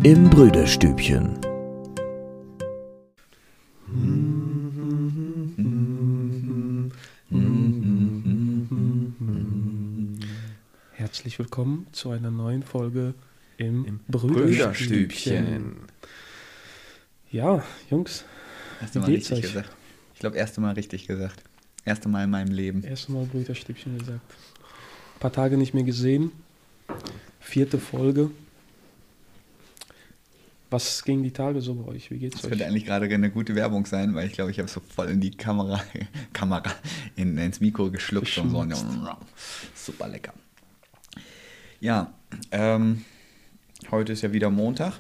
im Brüderstübchen. Herzlich willkommen zu einer neuen Folge im Brüderstübchen. Ja, Jungs, Erste wie Mal geht's richtig euch? gesagt. Ich glaube, erste Mal richtig gesagt. Erste Mal in meinem Leben. Erste Mal Brüderstübchen gesagt. Ein paar Tage nicht mehr gesehen. 4. Folge. Was ging die Tage so bei euch? Wie geht's Das euch? könnte eigentlich gerade eine gute Werbung sein, weil ich glaube, ich habe so voll in die Kamera ins Mikro geschluckt und so. Super lecker. Ja, heute ist ja wieder Montag.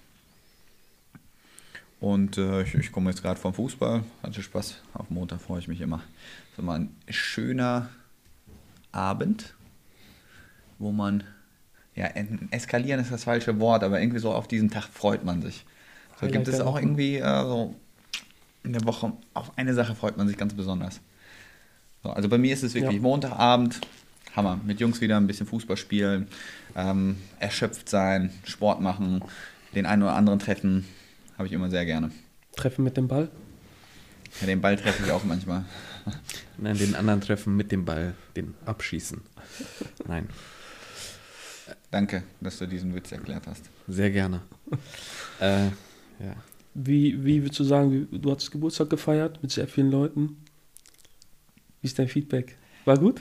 Und ich komme jetzt gerade vom Fußball, hatte Spaß. Auf Montag freue ich mich immer. Das ist immer ein schöner Abend, wo man, ja, eskalieren ist das falsche Wort, aber irgendwie so auf diesen Tag freut man sich. So gibt es auch irgendwie so in der Woche, auf eine Sache freut man sich ganz besonders. So, also bei mir ist es wirklich Montagabend, Hammer, mit Jungs wieder ein bisschen Fußball spielen, erschöpft sein, Sport machen, den einen oder anderen treffen. Habe ich immer sehr gerne. Treffen mit dem Ball? Ja, den Ball treffe ich auch manchmal. Nein, den anderen treffen mit dem Ball, den abschießen. Nein, Danke, dass du diesen Witz erklärt hast. sehr gerne. Ja. Wie würdest du sagen, du hattest Geburtstag gefeiert mit sehr vielen Leuten? Wie ist dein Feedback? War gut?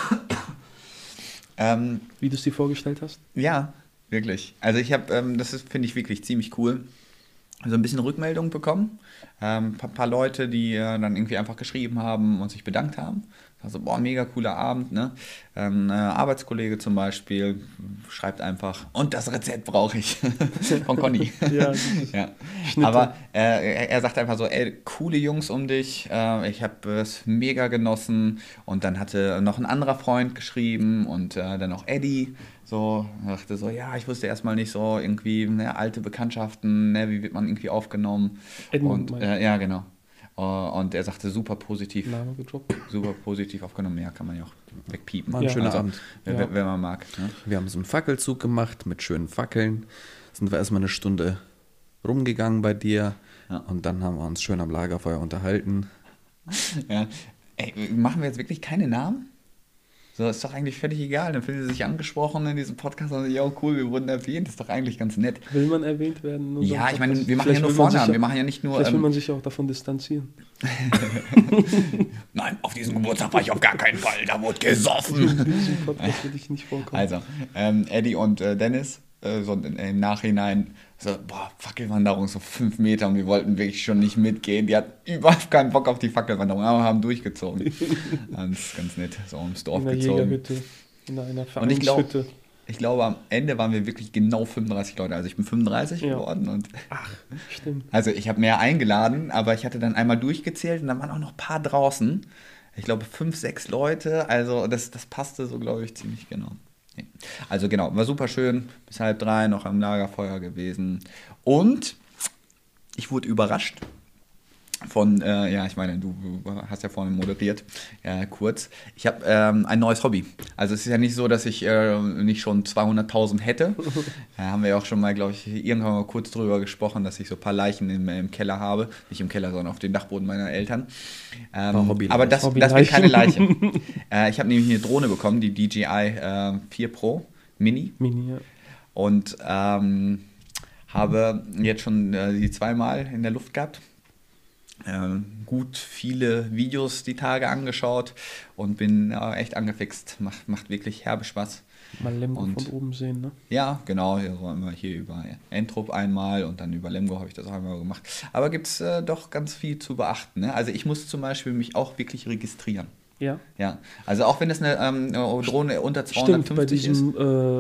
Wie du es dir vorgestellt hast? Ja, wirklich. Also ich habe, finde ich wirklich ziemlich cool, so ein bisschen Rückmeldung bekommen. Paar Leute, die dann irgendwie einfach geschrieben haben und sich bedankt haben. Also, boah, mega cooler Abend, ne? Ein Arbeitskollege zum Beispiel schreibt einfach, und das Rezept brauche ich, von Conny. Ja, Ja. Schnitte. Aber er sagt einfach so, ey, coole Jungs um dich, ich habe es mega genossen. Und dann hatte noch ein anderer Freund geschrieben und dann auch Eddie. So, er dachte so, ja, ich wusste erstmal nicht so irgendwie, ne, alte Bekanntschaften, ne, wie wird man irgendwie aufgenommen. Edmund, Und ja, genau. Und er sagte super positiv aufgenommen. Ja, kann man ja auch wegpiepen. War ein schöner Also, Abend. wenn man mag. Ne? Wir haben so einen Fackelzug gemacht mit schönen Fackeln. Sind wir erstmal eine Stunde rumgegangen bei dir. Ja. Und dann haben wir uns schön am Lagerfeuer unterhalten. Ja. Ey, machen wir jetzt wirklich keine Namen? So, ist doch eigentlich völlig egal. Dann fühlen sie sich angesprochen in diesem Podcast und sagen, ja, cool, wir wurden erwähnt. Ist doch eigentlich ganz nett. Will man erwähnt werden? Nur so Ja, ein ich meine, Podcast? wir machen ja Vielleicht nur will man sich Vornamen. ja- Wir machen ja nicht nur. Vielleicht will man sich auch davon distanzieren. Nein, auf diesem Geburtstag war ich auf gar keinen Fall. Da wurde gesoffen. In diesem Podcast will ich nicht vorkommen. Also, Eddie und Dennis, so im Nachhinein, so, boah, Fackelwanderung, so 5 Meter und wir wollten wirklich schon nicht mitgehen. Die hatten überhaupt keinen Bock auf die Fackelwanderung, aber haben durchgezogen. Ganz nett, so ums Dorf in einer gezogen. Jägerhütte, in einer Und Vereinshütte. ich glaube, am Ende waren wir wirklich genau 35 Leute. Also ich bin 35 Ja. geworden und Stimmt. also ich habe mehr eingeladen, aber ich hatte dann einmal durchgezählt und dann waren auch noch ein paar draußen. Ich glaube 5, 6 Leute, also das passte so, glaube ich, ziemlich genau. Nee. Also genau, war super schön, bis 2:30 noch am Lagerfeuer gewesen. Und ich wurde überrascht von, ich meine, du hast ja vorhin moderiert, kurz. Ich habe ein neues Hobby. Also es ist ja nicht so, dass ich nicht schon 200.000 hätte. Haben wir ja auch schon mal, glaube ich, irgendwann mal kurz drüber gesprochen, dass ich so ein paar Leichen im Keller habe. Nicht im Keller, sondern auf dem Dachboden meiner Eltern. Aber das wird keine Leiche. Ich habe nämlich eine Drohne bekommen, die DJI 4 Pro Mini. Mini, ja. Und habe jetzt schon die 2-mal in der Luft gehabt. Gut viele Videos die Tage angeschaut und bin echt angefixt. Macht wirklich herbe Spaß. Mal Lemgo Und- von oben sehen, ne? Ja, genau. Also immer hier über Entrup einmal und dann über Lemgo habe ich das auch einmal gemacht. Aber gibt es doch ganz viel zu beachten. Ne? Also ich muss zum Beispiel mich auch wirklich registrieren. Ja. Ja, also auch wenn es eine Drohne unter Stimmt, bei 250 ist. diesem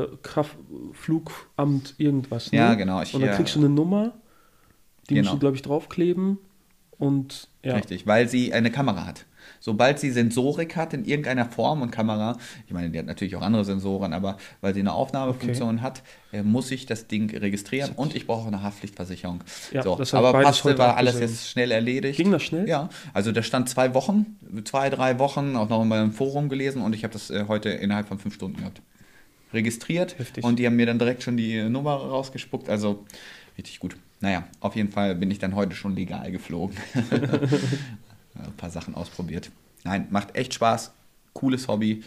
Flugamt irgendwas, ne? Ja, genau. Und dann kriegst du eine Nummer, die musst Genau. du, glaube ich, draufkleben und ja. Richtig, weil sie eine Kamera hat. Sobald sie Sensorik hat in irgendeiner Form und Kamera, ich meine, die hat natürlich auch andere Sensoren, aber weil sie eine Aufnahmefunktion hat, muss ich das Ding registrieren und ich brauche eine Haftpflichtversicherung. Ja, so, das hab ich aber beides passte, heute war auch alles gesehen. jetzt schnell erledigt. Ging das schnell? Ja, also da stand 2 Wochen, 2, 3 Wochen, auch noch in meinem Forum gelesen und ich habe das heute innerhalb von 5 Stunden gehabt. registriert. Heftig. Und die haben mir dann direkt schon die Nummer rausgespuckt. Also richtig gut. Naja, auf jeden Fall bin ich dann heute schon legal geflogen. Ein paar Sachen ausprobiert. Nein, macht echt Spaß. Cooles Hobby.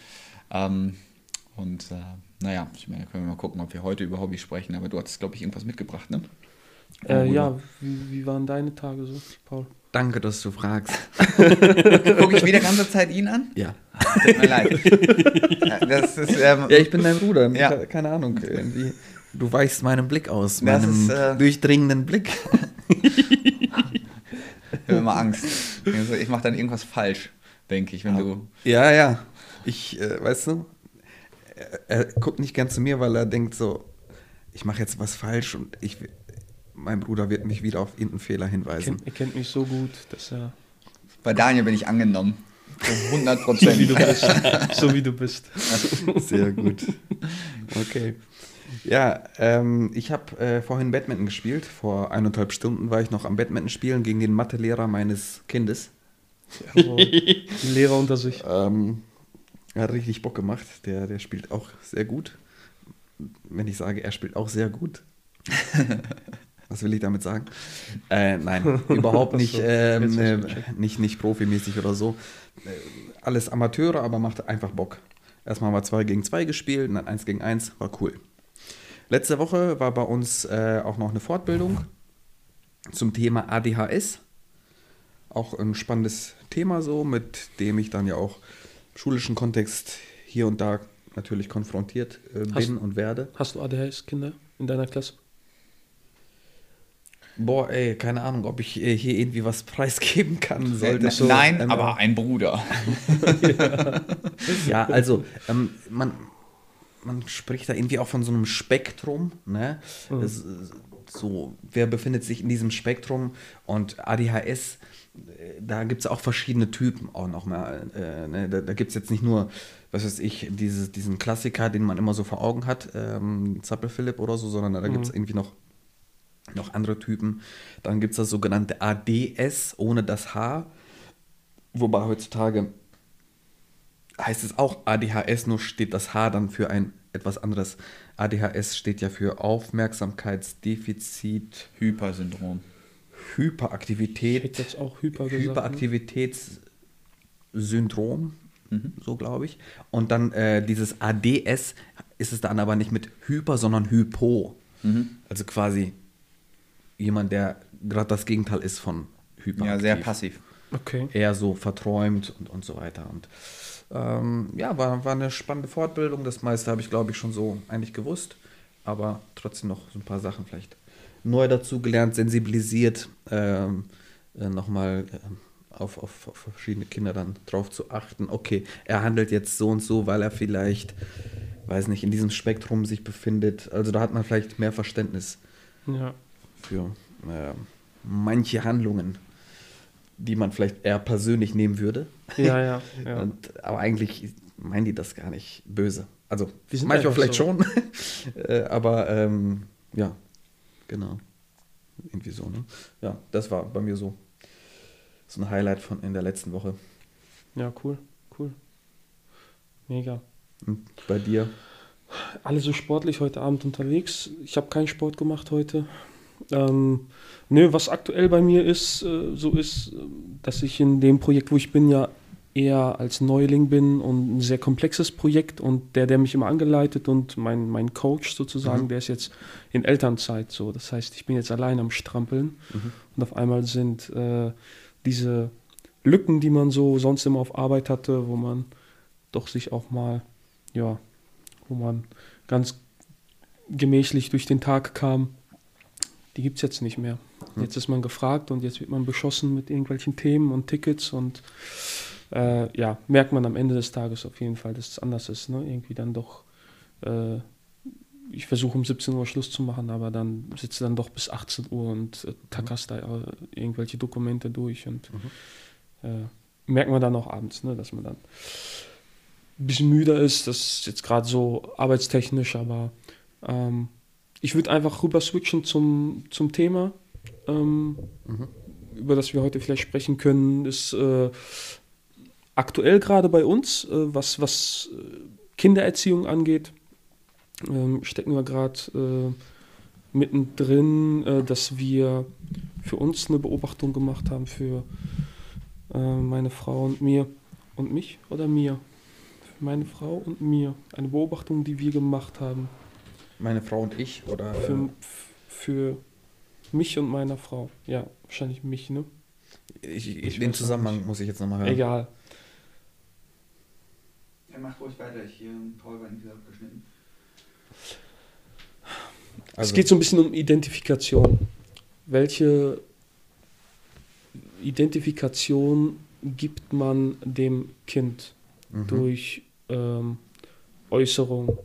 Naja, ich meine, können wir mal gucken, ob wir heute über Hobbys sprechen. Aber du hattest, glaube ich, irgendwas mitgebracht, ne? Ja, wie waren deine Tage so, Paul? Danke, dass du fragst. Gucke ich wieder die ganze Zeit ihn an? Ja. Tut mir leid. Das ist, Ja, ich bin dein Bruder. Ja. Keine Ahnung. Irgendwie, du weichst meinem Blick aus, Das meinem ist, durchdringenden Blick. ich habe immer Angst. Also ich mache dann irgendwas falsch, denke ich, wenn du... Ja. Weißt du, er guckt nicht gern zu mir, weil er denkt so, ich mache jetzt was falsch und mein Bruder wird mich wieder auf irgendeinen Fehler hinweisen. Er kennt mich so gut, dass er... Bei Daniel bin ich angenommen. So 100%. So wie du bist. So wie du bist. Sehr gut. Okay. Ja, ich habe vorhin Badminton gespielt. Vor 1,5 Stunden war ich noch am Badminton spielen gegen den Mathelehrer meines Kindes. Also, die Lehrer unter sich. Er hat richtig Bock gemacht. Der spielt auch sehr gut. Wenn ich sage, er spielt auch sehr gut. Was will ich damit sagen? Nein, überhaupt nicht, nicht profimäßig oder so. Alles Amateure, aber macht einfach Bock. Erstmal haben wir 2 gegen 2 gespielt, dann 1 gegen 1, war cool. Letzte Woche war bei uns auch noch eine Fortbildung zum Thema ADHS. Auch ein spannendes Thema so, mit dem ich dann ja auch im schulischen Kontext hier und da natürlich konfrontiert bin und werde. Hast du ADHS-Kinder in deiner Klasse? Boah, ey, keine Ahnung, ob ich hier irgendwie was preisgeben kann sollte. Nein, aber ein Bruder. Ja, also man spricht da irgendwie auch von so einem Spektrum, ne? So, wer befindet sich in diesem Spektrum? Und ADHS, da gibt es auch verschiedene Typen auch nochmal. Ne? Da gibt es jetzt nicht nur, was weiß ich, diesen Klassiker, den man immer so vor Augen hat, Zappel-Philipp oder so, sondern da gibt es irgendwie noch andere Typen. Dann gibt es das sogenannte ADS ohne das H, wobei heutzutage heißt es auch ADHS, nur steht das H dann für ein etwas anderes. ADHS steht ja für Aufmerksamkeitsdefizit, Hypersyndrom. Hyperaktivität. Ich hätte jetzt auch Hyper gesagt. Hyperaktivitätssyndrom, so glaube ich. Und dann dieses ADS ist es dann aber nicht mit Hyper, sondern Hypo. Also quasi jemand, der gerade das Gegenteil ist von hyperaktiv. Ja, sehr passiv. Okay. Eher so verträumt und so weiter. Und war eine spannende Fortbildung. Das meiste habe ich, glaube ich, schon so eigentlich gewusst. Aber trotzdem noch so ein paar Sachen vielleicht neu dazu gelernt, sensibilisiert, nochmal auf verschiedene Kinder dann drauf zu achten. Okay, er handelt jetzt so und so, weil er vielleicht, weiß nicht, in diesem Spektrum sich befindet. Also da hat man vielleicht mehr Verständnis für manche Handlungen, die man vielleicht eher persönlich nehmen würde. Ja. Aber eigentlich meinen die das gar nicht böse. Also sind manchmal vielleicht so. schon, aber ja, genau. Irgendwie so, ne? Ja, das war bei mir so ein Highlight in der letzten Woche. Ja, cool. Mega. Und bei dir? Alle so sportlich heute Abend unterwegs. Ich habe keinen Sport gemacht heute. Was aktuell bei mir ist, dass ich in dem Projekt, wo ich bin, ja eher als Neuling bin und ein sehr komplexes Projekt und der mich immer angeleitet und mein Coach sozusagen, der ist jetzt in Elternzeit so. Das heißt, ich bin jetzt allein am Strampeln und auf einmal sind diese Lücken, die man so sonst immer auf Arbeit hatte, wo man doch sich auch mal, wo man ganz gemächlich durch den Tag kam, die gibt es jetzt nicht mehr. Jetzt ist man gefragt und jetzt wird man beschossen mit irgendwelchen Themen und Tickets und merkt man am Ende des Tages auf jeden Fall, dass es anders ist. Ne? Irgendwie dann doch, ich versuche um 17 Uhr Schluss zu machen, aber dann sitze dann doch bis 18 Uhr und tackerst da irgendwelche Dokumente durch und merkt man dann auch abends, ne, dass man dann ein bisschen müder ist. Das ist jetzt gerade so arbeitstechnisch, aber ich würde einfach rüber switchen zum Thema, über das wir heute vielleicht sprechen können, ist aktuell gerade bei uns, was Kindererziehung angeht. stecken wir gerade mittendrin, dass wir für uns eine Beobachtung gemacht haben, für meine Frau und mir. Und mich oder mir? Für meine Frau und mir. Eine Beobachtung, die wir gemacht haben. Meine Frau und ich, oder? Für mich und meiner Frau. Ja, wahrscheinlich mich, ne? Den Zusammenhang muss ich jetzt nochmal hören. Egal. Er macht ruhig weiter. Paul war irgendwie abgeschnitten. Es geht so ein bisschen um Identifikation. Welche Identifikation gibt man dem Kind durch Äußerung?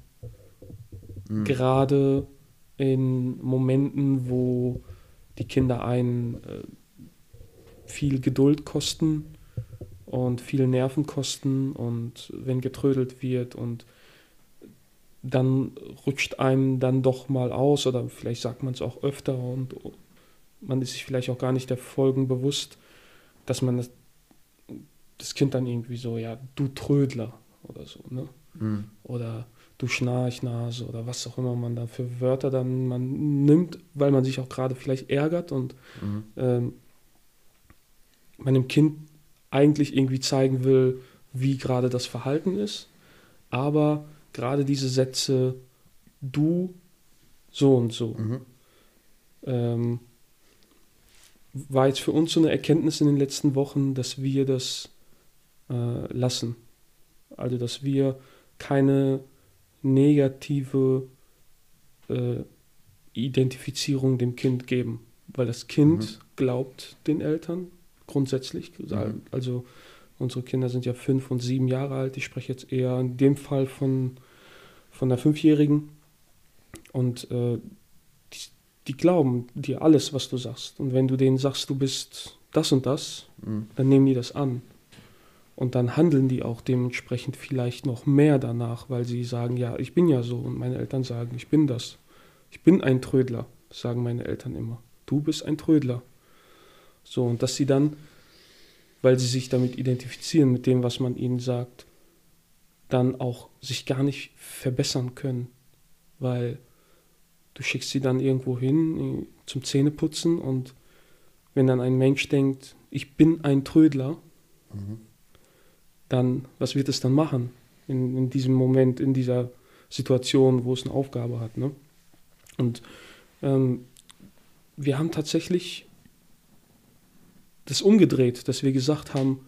Gerade in Momenten, wo die Kinder einen viel Geduld kosten und viel Nerven kosten und wenn getrödelt wird und dann rutscht einem dann doch mal aus oder vielleicht sagt man es auch öfter und man ist sich vielleicht auch gar nicht der Folgen bewusst, dass man das Kind dann irgendwie so, ja, du Trödler oder so, ne? Oder du Schnarchnase oder was auch immer man da für Wörter dann man nimmt, weil man sich auch gerade vielleicht ärgert und man dem Kind eigentlich irgendwie zeigen will, wie gerade das Verhalten ist, aber gerade diese Sätze, du so und so, war jetzt für uns so eine Erkenntnis in den letzten Wochen, dass wir das lassen. Also, dass wir keine negative Identifizierung dem Kind geben, weil das Kind glaubt den Eltern grundsätzlich. Also unsere Kinder sind ja 5 und 7 Jahre alt. Ich spreche jetzt eher in dem Fall von einer 5-Jährigen. Und die glauben dir alles, was du sagst. Und wenn du denen sagst, du bist das und das, dann nehmen die das an. Und dann handeln die auch dementsprechend vielleicht noch mehr danach, weil sie sagen, ja, ich bin ja so. Und meine Eltern sagen, ich bin das. Ich bin ein Trödler, sagen meine Eltern immer. Du bist ein Trödler. So, und dass sie dann, weil sie sich damit identifizieren, mit dem, was man ihnen sagt, dann auch sich gar nicht verbessern können. Weil du schickst sie dann irgendwo hin zum Zähneputzen und wenn dann ein Mensch denkt, ich bin ein Trödler, dann, was wird es dann machen in diesem Moment, in dieser Situation, wo es eine Aufgabe hat, ne? Und wir haben tatsächlich das umgedreht, dass wir gesagt haben,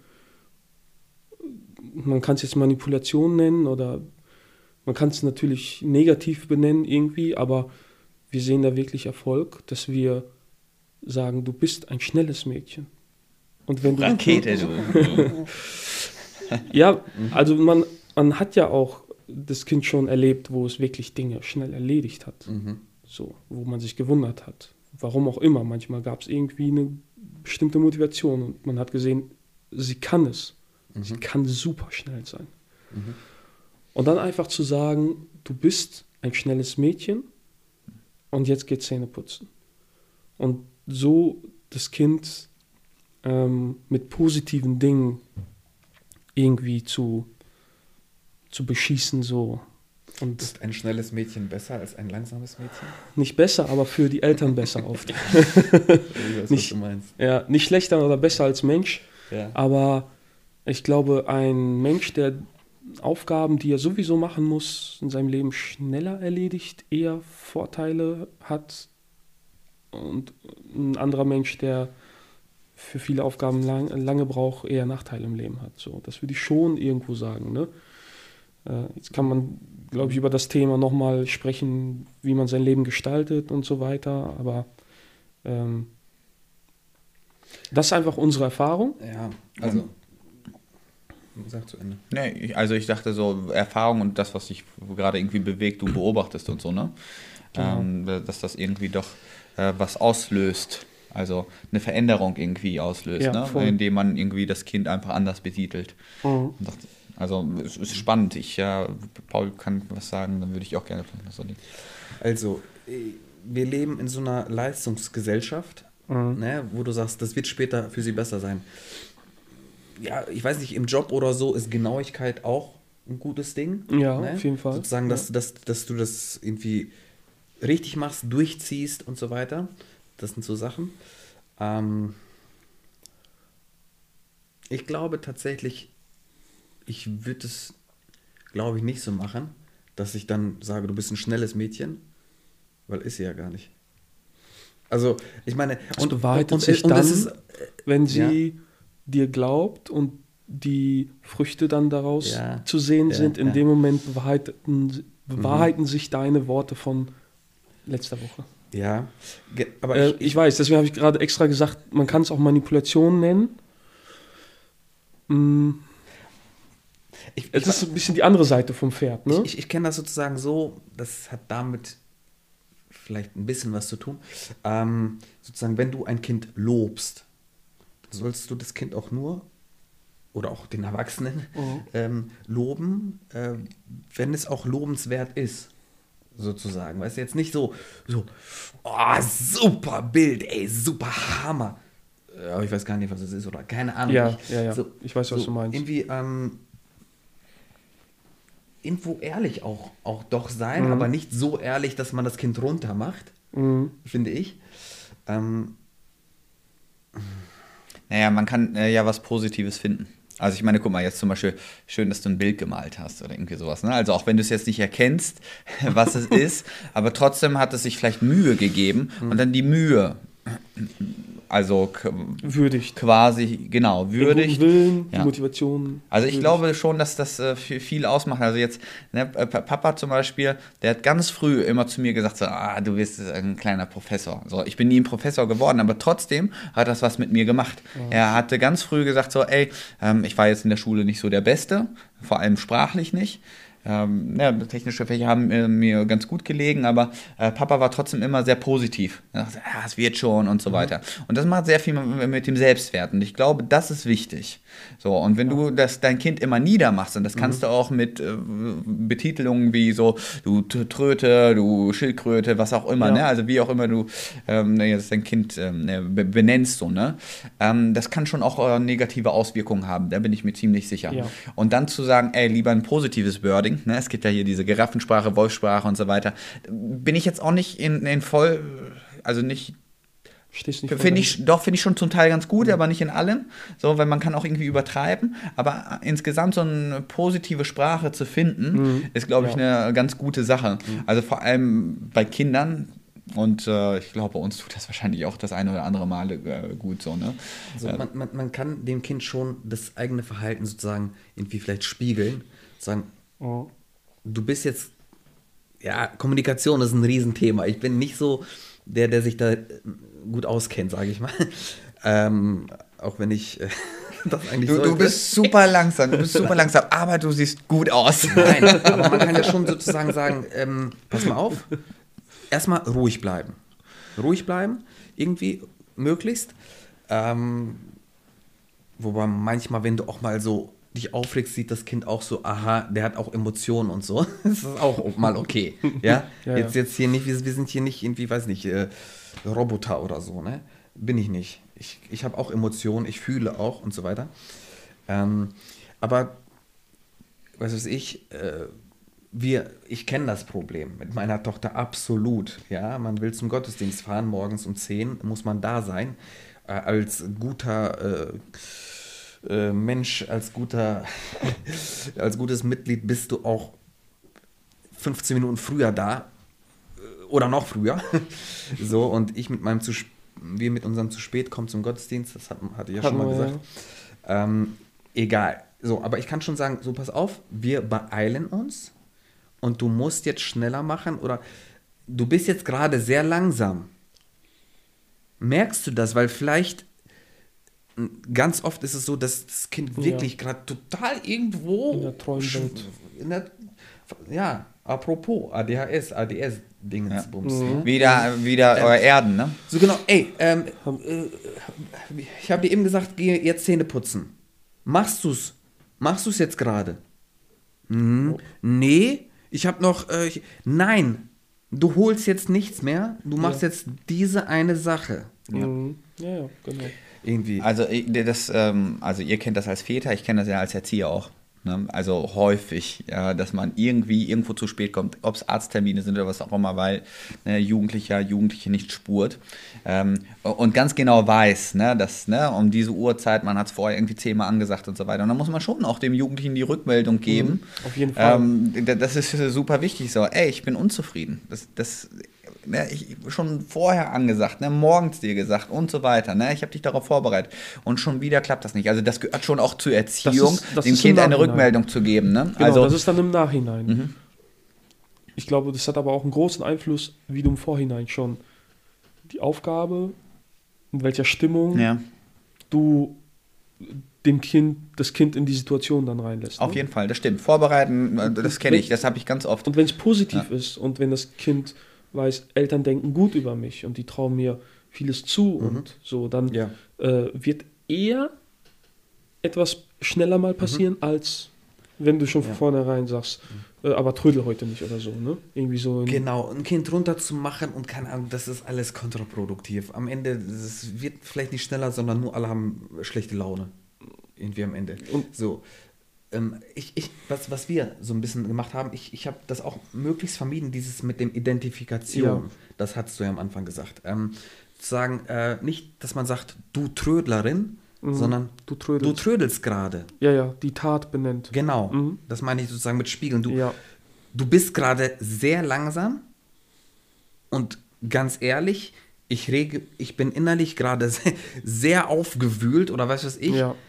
man kann es jetzt Manipulation nennen oder man kann es natürlich negativ benennen irgendwie, aber wir sehen da wirklich Erfolg, dass wir sagen, du bist ein schnelles Mädchen. Und wenn Rakete, du. Ja, also man hat ja auch das Kind schon erlebt, wo es wirklich Dinge schnell erledigt hat. So, wo man sich gewundert hat. Warum auch immer. Manchmal gab es irgendwie eine bestimmte Motivation und man hat gesehen, sie kann es. Sie kann super schnell sein. Und dann einfach zu sagen, du bist ein schnelles Mädchen und jetzt geht Zähne putzen. Und so das Kind mit positiven Dingen irgendwie zu beschießen so. Und ist ein schnelles Mädchen besser als ein langsames Mädchen? Nicht besser, aber für die Eltern besser oft. Ich weiß, nicht, was du meinst. Ja, nicht schlechter oder besser als Mensch, Ja. aber ich glaube, ein Mensch, der Aufgaben, die er sowieso machen muss, in seinem Leben schneller erledigt, eher Vorteile hat und ein anderer Mensch, der für viele Aufgaben lange braucht, eher Nachteile im Leben hat. So, das würde ich schon irgendwo sagen. Ne? Jetzt kann man, glaube ich, über das Thema nochmal sprechen, wie man sein Leben gestaltet und so weiter, aber das ist einfach unsere Erfahrung. Ja, also sag zu Ende. Nee, also ich dachte so, Erfahrung und das, was dich gerade irgendwie bewegt, du beobachtest und so, ne? Genau. Dass das irgendwie doch was auslöst, also eine Veränderung irgendwie auslöst, Ja, ne? voll. Indem man irgendwie das Kind einfach anders betitelt. Und dachte, also es ist spannend. Paul kann was sagen, dann würde ich auch gerne was so denken. Also, wir leben in so einer Leistungsgesellschaft, ne, wo du sagst, das wird später für sie besser sein. Ja, ich weiß nicht, im Job oder so ist Genauigkeit auch ein gutes Ding. Ja, auf jeden Fall. Sozusagen, Ja. dass du das irgendwie richtig machst, durchziehst und so weiter. Das sind so Sachen. Ich glaube tatsächlich, ich würde es, glaube ich, nicht so machen, dass ich dann sage, du bist ein schnelles Mädchen, weil ist sie ja gar nicht. Also, ich meine, Es bewahrheitet sich das dann, ist, wenn sie dir glaubt und die Früchte dann daraus Ja, zu sehen ja, sind. In ja. dem Moment bewahrheiten sich deine Worte von letzter Woche. ja, aber Ich weiß, deswegen habe ich gerade extra gesagt, man kann es auch Manipulation nennen. Es ist ein bisschen die andere Seite vom Pferd, ne? Ich kenne das sozusagen so, das hat damit vielleicht ein bisschen was zu tun. Sozusagen, wenn du ein Kind lobst, sollst du das Kind auch nur, oder auch den Erwachsenen, loben, wenn es auch lobenswert ist. Sozusagen. Weißt du, jetzt nicht so, oh, super Bild, ey, super Hammer. Aber ich weiß gar nicht, was es ist, oder keine Ahnung. Ja. So, Ich weiß, was du meinst. Irgendwie, irgendwo ehrlich auch doch sein, aber nicht so ehrlich, dass man das Kind runter macht, finde ich. Naja, man kann ja was Positives finden. Also ich meine, guck mal, jetzt zum Beispiel, schön, dass du ein Bild gemalt hast oder irgendwie sowas. Ne? Also auch wenn du es jetzt nicht erkennst, was es ist, aber trotzdem hat es sich vielleicht Mühe gegeben und dann die Mühe, also Würdigt. quasi, genau, Den würdigt. guten Willen, die Ja. Motivation. Also ich würdigt. glaube schon, dass das viel ausmacht. Also jetzt, ne, Papa zum Beispiel, der hat ganz früh immer zu mir gesagt, so, du wirst ein kleiner Professor. So, ich bin nie ein Professor geworden, aber trotzdem hat das was mit mir gemacht. Er hatte ganz früh gesagt so, ey, ich war jetzt in der Schule nicht so der Beste, vor allem sprachlich nicht. Technische Fächer haben mir ganz gut gelegen, aber Papa war trotzdem immer sehr positiv. Er dachte, es wird schon und so weiter. Und das macht sehr viel mit dem Selbstwert. Und ich glaube, das ist wichtig. So, und wenn du dein Kind immer niedermachst, und das kannst du auch mit Betitelungen wie so, du Tröte, du Schildkröte, was auch immer, Ja. ne? Also wie auch immer du jetzt dein Kind benennst, so, ne? Das kann schon auch negative Auswirkungen haben, da bin ich mir ziemlich sicher. Ja. Und dann zu sagen, ey, lieber ein positives Wording, ne? Es gibt ja hier diese Giraffensprache, Wolfssprache und so weiter, bin ich jetzt auch nicht in voll, also nicht. Stehst nicht voll Finde ich schon zum Teil ganz gut, aber nicht in allem. So, weil man kann auch irgendwie übertreiben. Aber insgesamt so eine positive Sprache zu finden, ist, glaube ich, eine ganz gute Sache. Also vor allem bei Kindern. Und ich glaube, bei uns tut das wahrscheinlich auch das eine oder andere Mal gut so, ne? Also man kann dem Kind schon das eigene Verhalten sozusagen irgendwie vielleicht spiegeln. Sagen, du bist jetzt, ja, Kommunikation ist ein Riesenthema. Ich bin nicht so der sich da gut auskennt, sage ich mal. Auch wenn ich das eigentlich Du bist super langsam, aber du siehst gut aus. Nein, aber man kann ja schon sozusagen sagen, pass mal auf, erstmal ruhig bleiben. Ruhig bleiben, irgendwie möglichst. Wobei manchmal, wenn du auch mal so dich aufregst, sieht das Kind auch so, aha, der hat auch Emotionen und so. Das ist auch mal okay. Ja? Jetzt hier nicht, wir sind hier nicht irgendwie, weiß nicht, Roboter oder so, ne? Bin ich nicht. Ich habe auch Emotionen, ich fühle auch und so weiter. Aber, was weiß ich, ich kenne das Problem mit meiner Tochter absolut. Ja? Man will zum Gottesdienst fahren, morgens um 10 muss man da sein. Als guter Mensch, als gutes Mitglied bist du auch 15 Minuten früher da oder noch früher. So, und wir mit unserem zu spät kommen zum Gottesdienst, das hatte ich ja schon mal gesagt. Egal. So, aber ich kann schon sagen, so pass auf, wir beeilen uns und du musst jetzt schneller machen oder du bist jetzt gerade sehr langsam. Merkst du das? Weil vielleicht ganz oft ist es so, dass das Kind wirklich gerade total irgendwo in der Träumwelt. Ja, apropos ADHS-Dingensbums. Ne? Wieder euer Erden, ne? So genau, ey, ich habe dir eben gesagt, geh jetzt Zähne putzen. Machst du's jetzt gerade? Nee, ich habe noch, nein, du holst jetzt nichts mehr, du machst jetzt diese eine Sache. Ja, genau. Irgendwie. Also ihr kennt das als Väter, ich kenne das ja als Erzieher auch. Ne? Also häufig, ja, dass man irgendwie irgendwo zu spät kommt, ob es Arzttermine sind oder was auch immer, weil Jugendliche nicht spurt. Und ganz genau weiß, ne, dass um diese Uhrzeit, man hat es vorher irgendwie 10-mal angesagt und so weiter. Und dann muss man schon auch dem Jugendlichen die Rückmeldung geben. Auf jeden Fall. Das ist super wichtig. So, ey, ich bin unzufrieden. Ich schon vorher angesagt, morgens dir gesagt und so weiter. Ich habe dich darauf vorbereitet. Und schon wieder klappt das nicht. Also das gehört schon auch zur Erziehung, das dem ist Kind im eine Nachhinein. Rückmeldung zu geben. Ne? Genau, Also, das ist dann im Nachhinein. Ich glaube, das hat aber auch einen großen Einfluss, wie du im Vorhinein schon die Aufgabe, in welcher Stimmung du das Kind in die Situation dann reinlässt. auf jeden Fall, das stimmt. Vorbereiten, das kenne ich, das habe ich ganz oft. Und wenn es positiv ist und wenn das Kind weiß, Eltern denken gut über mich und die trauen mir vieles zu und so, dann wird eher etwas schneller mal passieren, als wenn du schon von vornherein sagst, aber trödel heute nicht oder so, ne? Irgendwie so. Genau, ein Kind runterzumachen und keine Ahnung, das ist alles kontraproduktiv. Am Ende, es wird vielleicht nicht schneller, sondern nur alle haben schlechte Laune. Irgendwie am Ende. Und so. Was wir so ein bisschen gemacht haben, ich habe das auch möglichst vermieden, dieses mit dem Identifikation. Ja. Das hast du ja am Anfang gesagt. Zu sagen, nicht, dass man sagt, du Trödlerin, sondern du trödelst gerade. Ja, die Tat benennt. Genau, das meine ich sozusagen mit Spiegeln. Du bist gerade sehr langsam und ganz ehrlich, ich bin innerlich gerade sehr, sehr aufgewühlt oder weißt du was ich? Ja.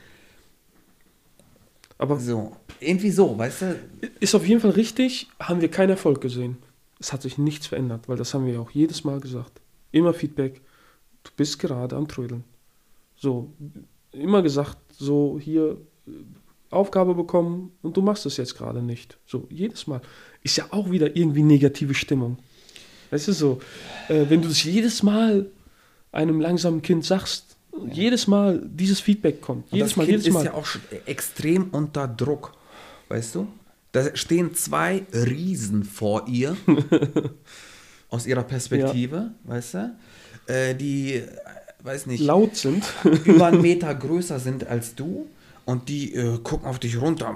Aber so, irgendwie so, weißt du? Ist auf jeden Fall richtig, haben wir keinen Erfolg gesehen. Es hat sich nichts verändert, weil das haben wir ja auch jedes Mal gesagt. Immer Feedback, du bist gerade am Trödeln. So, immer gesagt, so hier Aufgabe bekommen und du machst es jetzt gerade nicht. So, jedes Mal. Ist ja auch wieder irgendwie negative Stimmung. Weißt du so, wenn du das jedes Mal einem langsamen Kind sagst, jedes Mal dieses Feedback kommt. Und Jedes das Kind Mal. ist ja auch extrem unter Druck, weißt du? Da stehen 2 Riesen vor ihr, aus ihrer Perspektive, weißt du? Die, weiß nicht, laut sind. über 1 Meter größer sind als du und die gucken auf dich runter.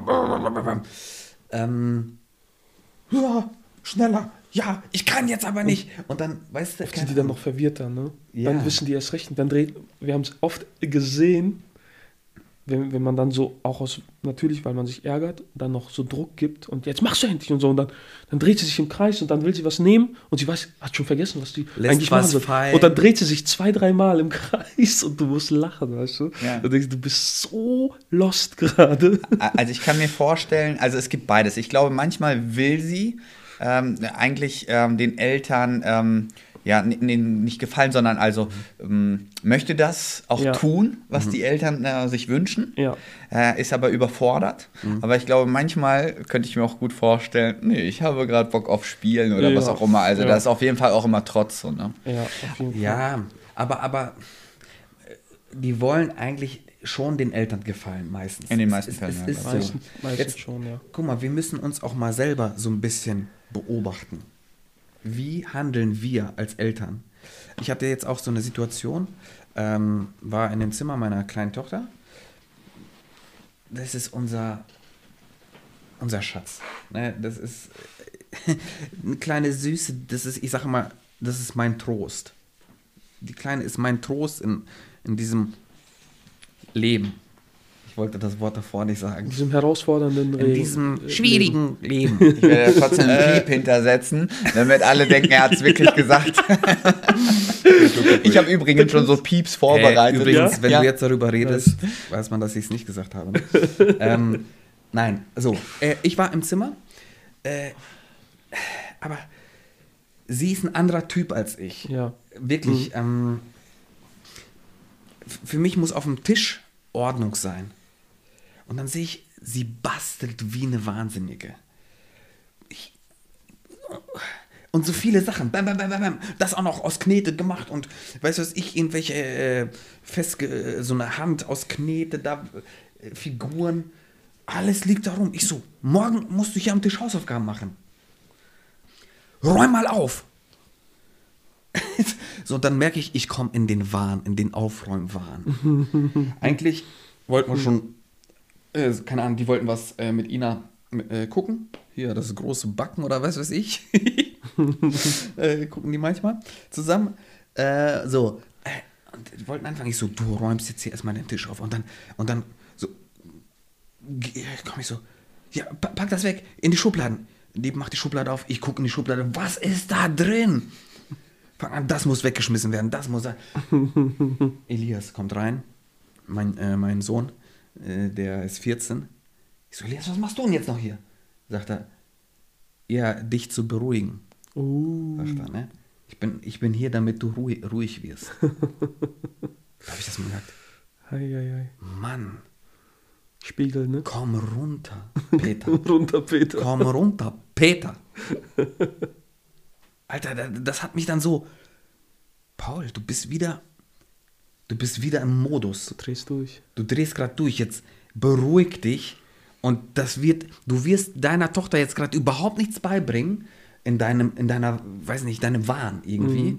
Ja, schneller. Ja, ich kann jetzt aber nicht. Und dann, weißt du... Oft sind die dann noch verwirrter, ne? Ja. Dann wissen die erst recht. Und dann wir haben es oft gesehen, wenn man dann so auch natürlich, weil man sich ärgert, dann noch so Druck gibt und jetzt machst du endlich und so. Und dann dreht sie sich im Kreis und dann will sie was nehmen und sie hat schon vergessen, was die eigentlich machen soll. Und dann dreht sie sich 2-3 Mal im Kreis und du musst lachen, weißt du? Ja. Du denkst, du bist so lost gerade. Also ich kann mir vorstellen, also es gibt beides. Ich glaube, manchmal will sie eigentlich den Eltern nicht gefallen, sondern also möchte das auch tun, was die Eltern sich wünschen, ist aber überfordert. Aber ich glaube, manchmal könnte ich mir auch gut vorstellen, nee, ich habe gerade Bock auf Spielen oder was auch immer. Also da ist auf jeden Fall auch immer Trotz. So, ne? Ja, auf jeden Fall. Ja, aber die wollen eigentlich schon den Eltern gefallen, meistens. In den meisten Fällen, ja. Meistens schon, ja. Guck mal, wir müssen uns auch mal selber so ein bisschen beobachten. Wie handeln wir als Eltern? Ich hatte jetzt auch so eine Situation, war in dem Zimmer meiner kleinen Tochter. Das ist unser Schatz. Ne? Das ist eine kleine Süße, ich sage mal, das ist mein Trost. Die Kleine ist mein Trost in diesem Leben. Ich wollte das Wort davor nicht sagen. In diesem herausfordernden In diesem schwierigen Leben. Ich werde trotzdem einen Piep hintersetzen, damit alle denken, er hat es wirklich gesagt. Ich habe übrigens schon so Pieps vorbereitet. Übrigens, wenn du jetzt darüber redest, weiß man, dass ich es nicht gesagt habe. Nein, so. Ich war im Zimmer, aber sie ist ein anderer Typ als ich. Ja. Wirklich. Für mich muss auf dem Tisch Ordnung sein. Und dann sehe ich, sie bastelt wie eine Wahnsinnige. Und so viele Sachen. Bam, bam, bam, bam. Das auch noch aus Knete gemacht. Und weißt du was, ich irgendwelche so eine Hand aus Knete, da Figuren. Alles liegt da rum. Ich so, morgen musst du hier am Tisch Hausaufgaben machen. Räum mal auf. So, dann merke ich komme in den Wahn, in den Aufräumwahn. Eigentlich wollten wir schon keine Ahnung, die wollten was mit Ina gucken. Hier, das große Backen oder was weiß ich. Gucken die manchmal zusammen. Und die wollten anfangen, ich so, du räumst jetzt hier erstmal den Tisch auf. Und dann so, komme ich so, ja, pack das weg, in die Schubladen. Die macht die Schublade auf, ich gucke in die Schublade, was ist da drin? Fang an, das muss weggeschmissen werden, das muss da. Elias kommt rein, mein Sohn, der ist 14. Ich so, Elias, was machst du denn jetzt noch hier? Sagt er, ja, dich zu beruhigen. Sagt er, ne? Ich bin hier, damit du ruhig wirst. Da habe ich das mal gesagt. Hei. Mann. Spiegel, ne? Komm runter, Peter. Runter, Peter. Komm runter, Peter. Alter, das hat mich dann so, Paul, du bist wieder im Modus. Du drehst durch. Du drehst gerade durch, jetzt beruhig dich und du wirst deiner Tochter jetzt gerade überhaupt nichts beibringen in deiner, weiß nicht, deinem Wahn irgendwie.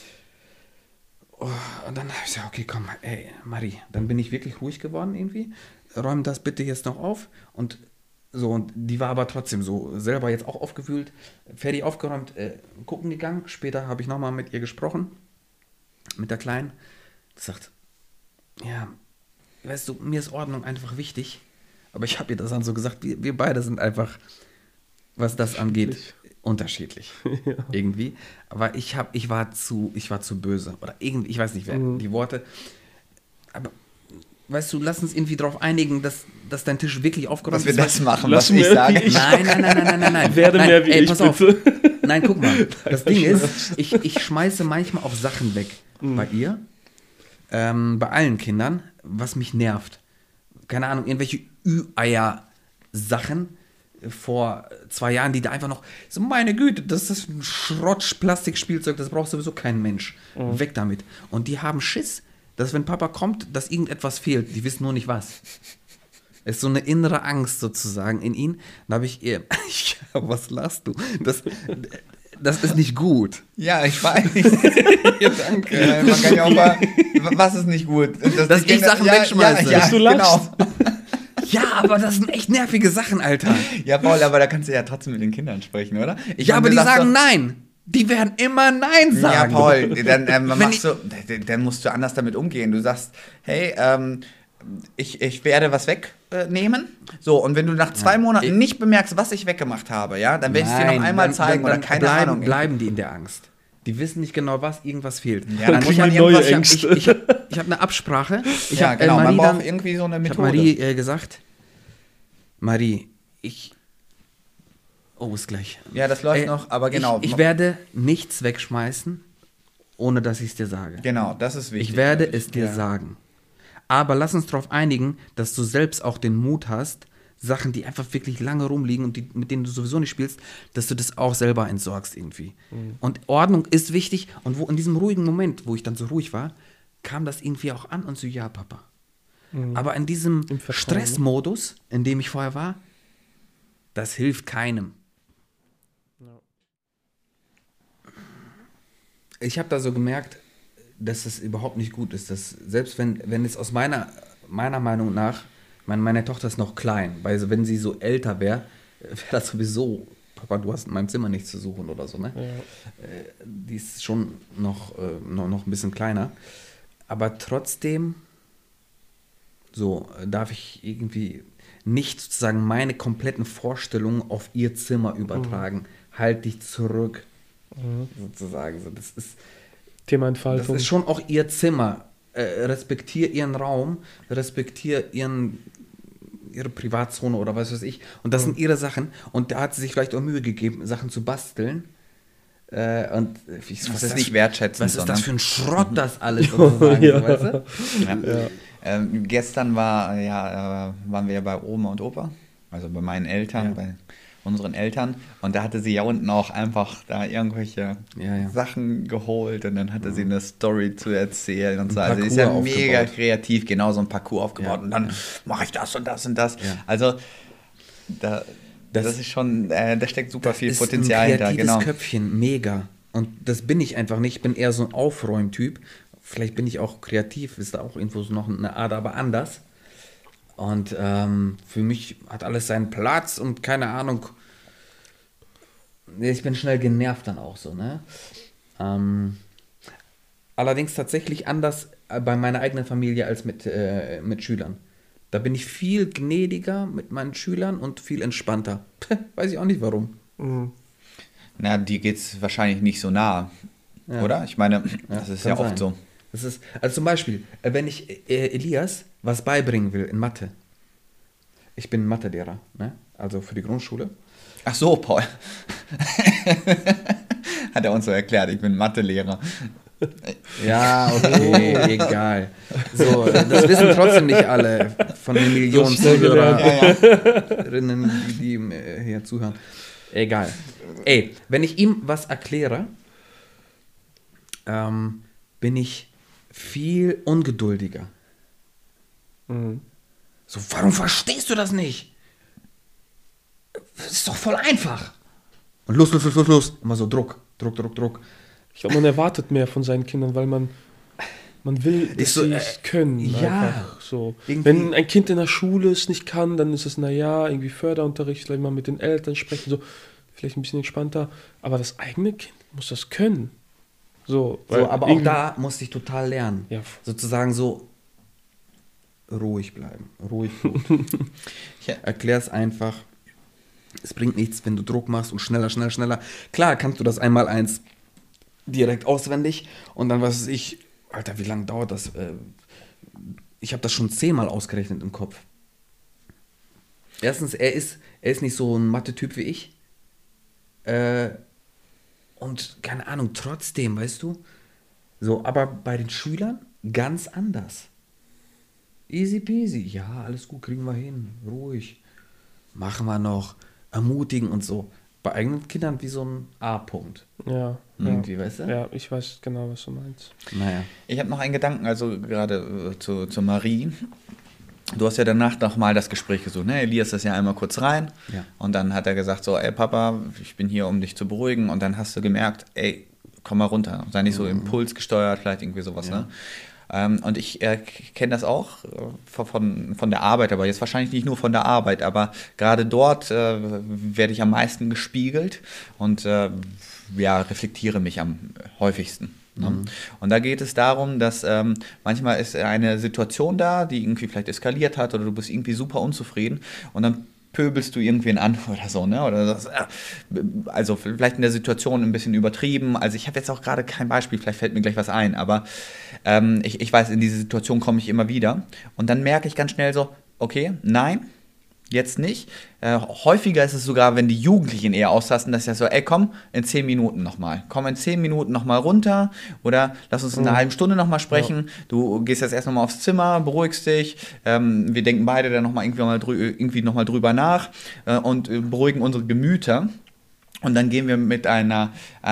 Oh, und dann habe ich gesagt, okay, komm, ey, Marie, dann bin ich wirklich ruhig geworden irgendwie. Räum das bitte jetzt noch auf und so, und die war aber trotzdem so selber jetzt auch aufgewühlt, fertig aufgeräumt, gucken gegangen. Später habe ich nochmal mit ihr gesprochen, mit der Kleinen. Die sagt, ja, weißt du, mir ist Ordnung einfach wichtig, aber ich habe ihr das dann so gesagt, wir beide sind einfach, was das angeht, unterschiedlich. Ja. Irgendwie. Aber ich war zu böse. Oder irgendwie, ich weiß nicht, wer die Worte. Aber weißt du, lass uns irgendwie darauf einigen, dass dein Tisch wirklich aufgeräumt ist. Dass wir das machen, was ich sage. Nein. Werde mehr wie ich, pass bitte. Auf. Nein, guck mal. Das Ding ist, ich schmeiße manchmal auch Sachen weg. Bei ihr, bei allen Kindern, was mich nervt. Keine Ahnung, irgendwelche Ü-Eier-Sachen vor 2 Jahren, die da einfach noch, so meine Güte, das ist ein Schrott-Plastikspielzeug, das braucht sowieso kein Mensch. Weg damit. Und die haben Schiss, dass wenn Papa kommt, dass irgendetwas fehlt. Die wissen nur nicht was. Es ist so eine innere Angst sozusagen in ihnen. Da habe ich ihr, ja, was lachst du? Das ist nicht gut. Ja, ich weiß. Ja, danke. Man kann ja auch mal, was ist nicht gut? Dass ich Sachen wegschmeiße. Dass du lachst. Genau. Ja, aber das sind echt nervige Sachen, Alter. Ja, Paul, aber da kannst du ja trotzdem mit den Kindern sprechen, oder? Aber die sagen nein. Die werden immer Nein sagen. Ja, Paul, dann musst du anders damit umgehen. Du sagst, hey, ich werde was wegnehmen. So, und wenn du nach 2 Monaten nicht bemerkst, was ich weggemacht habe, ja, dann werde ich es dir noch einmal zeigen oder keine Ahnung. Bleiben die in der Angst. Die wissen nicht genau, was irgendwas fehlt. Ja, dann muss man neue Ängste. Ich habe eine Absprache. Man braucht irgendwie so eine Methode. Ich habe Marie gesagt, Marie, oh, ist gleich. Ja, das läuft noch, aber genau. Ich werde nichts wegschmeißen, ohne dass ich es dir sage. Genau, das ist wichtig. Ich werde es dir sagen. Aber lass uns darauf einigen, dass du selbst auch den Mut hast, Sachen, die einfach wirklich lange rumliegen und mit denen du sowieso nicht spielst, dass du das auch selber entsorgst irgendwie. Und Ordnung ist wichtig. Und in diesem ruhigen Moment, wo ich dann so ruhig war, kam das irgendwie auch an und so, ja, Papa. Aber in diesem Stressmodus, in dem ich vorher war, das hilft keinem. Ich habe da so gemerkt, dass es überhaupt nicht gut ist, dass selbst wenn es aus meiner Meinung nach, meine Tochter ist noch klein, weil wenn sie so älter wäre das sowieso, Papa, du hast in meinem Zimmer nichts zu suchen oder so, ne? Ja. Die ist schon noch ein bisschen kleiner, aber trotzdem so darf ich irgendwie nicht sozusagen meine kompletten Vorstellungen auf ihr Zimmer übertragen. Halt dich zurück, sozusagen. So, das ist Thema Entfaltung. Das ist schon auch ihr Zimmer. Respektier ihren Raum, respektier ihre Privatzone oder was weiß ich. Und das sind ihre Sachen. Und da hat sie sich vielleicht auch Mühe gegeben, Sachen zu basteln. Und das ist nicht wertschätzend. Was ist das für ein Schrott, das alles? Sozusagen, ja. Weißt du? Ja. Gestern waren wir ja bei Oma und Opa, also bei meinen Eltern, bei unseren Eltern, und da hatte sie ja unten auch einfach da irgendwelche Sachen geholt und dann hatte sie eine Story zu erzählen und so. Also sie ist ja mega kreativ, genau, so ein Parcours aufgebaut und dann mache ich das und das und das. Ja. Also das ist schon, da steckt super viel Potenzial hinter. Das ist ein kreatives Köpfchen, mega. Und das bin ich einfach nicht, ich bin eher so ein Aufräumtyp. Vielleicht bin ich auch kreativ, ist da auch irgendwo so noch eine Art, aber anders. Und für mich hat alles seinen Platz und keine Ahnung. Ich bin schnell genervt dann auch so, ne? Allerdings tatsächlich anders bei meiner eigenen Familie als mit Schülern. Da bin ich viel gnädiger mit meinen Schülern und viel entspannter. Weiß ich auch nicht warum. Mhm. Na, dir geht's wahrscheinlich nicht so nah, Ja. oder? Ich meine, das ist ja kann oft sein. so. Das ist, also zum Beispiel, wenn ich Elias was beibringen will in Mathe. Ich bin Mathelehrer, ne? Also für die Grundschule. Ach so, Paul. Hat er uns so erklärt, ich bin Mathelehrer. Ja, okay, egal. So, das wissen trotzdem nicht alle von den Millionen So schnell gelernt. Zuhörerinnen, die hier zuhören. Egal. Ey, wenn ich ihm was erkläre, bin ich viel ungeduldiger. Mhm. So, warum verstehst du das nicht? Das ist doch voll einfach. Und los. Immer so Druck. Ich glaube, man erwartet mehr von seinen Kindern, weil man will, dass so, sie es können. ja. Einfach so. Irgendwie- Wenn ein Kind in der Schule es nicht kann, dann ist es, naja, irgendwie Förderunterricht, vielleicht mal mit den Eltern sprechen, so vielleicht ein bisschen entspannter. Aber das eigene Kind muss das können. So, So, aber auch irgendwie- da musste ich total lernen. Ja. Sozusagen so ruhig bleiben. Ruhig. Ja. Erklär es einfach. Es bringt nichts, wenn du Druck machst und schneller. Klar kannst du das einmal direkt auswendig und dann was weiß ich, Alter, wie lange dauert das? Ich habe das schon 10-mal ausgerechnet im Kopf. Erstens, er ist nicht so ein Mathe-Typ wie ich. Und keine Ahnung, trotzdem, weißt du? So, aber bei den Schülern ganz anders. Easy peasy. Ja, alles gut, kriegen wir hin. Ruhig. Machen wir noch. Ermutigen und so. Bei eigenen Kindern wie so ein A-Punkt. Ja, Irgendwie, ja. weißt du? Ja, ich weiß genau, was du meinst. Naja. Ich habe noch einen Gedanken, also gerade zu Marie. Du hast ja danach nochmal das Gespräch gesucht, ne? Elias ist ja einmal kurz rein Ja. und dann hat er gesagt so, ey Papa, ich bin hier, um dich zu beruhigen, und dann hast du gemerkt, ey, komm mal runter, sei nicht so impulsgesteuert, vielleicht irgendwie sowas, Ja. ne? Und ich kenne das auch von der Arbeit, aber jetzt wahrscheinlich nicht nur von der Arbeit, aber gerade dort werde ich am meisten gespiegelt und reflektiere mich am häufigsten. Ne? Und da geht es darum, dass manchmal ist eine Situation da, die irgendwie vielleicht eskaliert hat oder du bist irgendwie super unzufrieden und dann pöbelst du irgendwen an oder so, ne? Oder das, also vielleicht in der Situation ein bisschen übertrieben. Also ich habe jetzt auch gerade kein Beispiel, vielleicht fällt mir gleich was ein, aber ich weiß, in diese Situation komme ich immer wieder. Und dann merke ich ganz schnell so, okay, nein, jetzt nicht. Häufiger ist es sogar, wenn die Jugendlichen eher ausrasten, dass ich so, ey, komm, in 10 Minuten nochmal. Komm in 10 Minuten nochmal runter oder lass uns in einer halben Stunde nochmal sprechen. Du gehst jetzt erst nochmal aufs Zimmer, beruhigst dich. Wir denken beide dann nochmal irgendwie nochmal drüber nach und beruhigen unsere Gemüter. Und dann gehen wir mit einen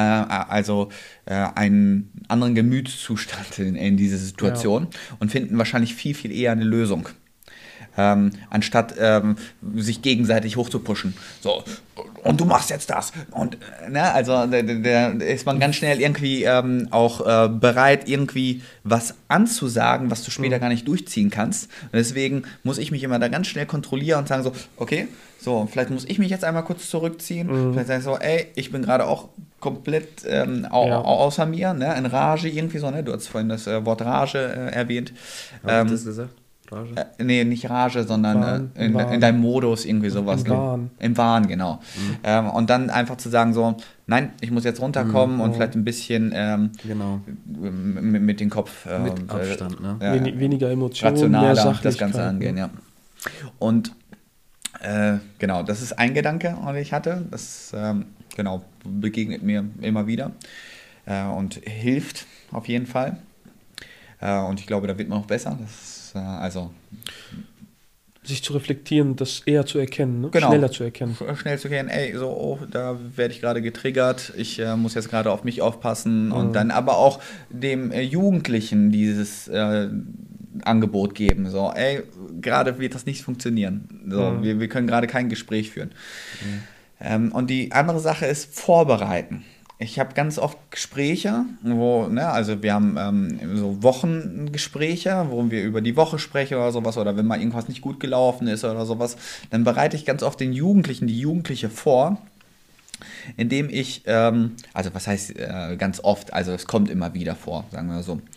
anderen Gemütszustand in diese Situation und finden wahrscheinlich viel, viel eher eine Lösung. Anstatt sich gegenseitig hochzupushen. So, und du machst jetzt das. Und also da ist man ganz schnell irgendwie auch bereit, irgendwie was anzusagen, was du später gar nicht durchziehen kannst. Und deswegen muss ich mich immer da ganz schnell kontrollieren und sagen so, okay, so, vielleicht muss ich mich jetzt einmal kurz zurückziehen. Vielleicht sage ich so, ey, ich bin gerade auch komplett außer mir, ne, in Rage irgendwie so, ne? Du hast vorhin das Wort Rage erwähnt. Hast du das gesagt? Rage? Nee, nicht Rage, sondern Wahn. in deinem Modus irgendwie sowas. Im Wahn. Im Wahn, genau. Und dann einfach zu sagen so, nein, ich muss jetzt runterkommen und vielleicht ein bisschen Genau. mit dem Kopf Mit Abstand, ne? Weniger Emotionen, mehr rationaler Sachlichkeit. das Ganze angehen, ja. Und genau, das ist ein Gedanke, den ich hatte. Das genau, begegnet mir immer wieder und hilft auf jeden Fall. Und ich glaube, da wird man noch besser. Das ist, also Sich zu reflektieren, das eher zu erkennen, ne? Genau. Schneller zu erkennen. schnell zu gehen, ey, so, oh, da werde ich gerade getriggert, ich muss jetzt gerade auf mich aufpassen und dann aber auch dem Jugendlichen dieses Angebot geben, so, ey, gerade wird das nicht funktionieren, so, wir können gerade kein Gespräch führen. Und die andere Sache ist vorbereiten. Ich habe ganz oft Gespräche, wo, ne, also wir haben so Wochengespräche, wo wir über die Woche sprechen oder sowas, oder wenn mal irgendwas nicht gut gelaufen ist oder sowas, dann bereite ich ganz oft den Jugendlichen, die Jugendliche vor, indem ich, also was heißt ganz oft, also es kommt immer wieder vor, sagen wir so.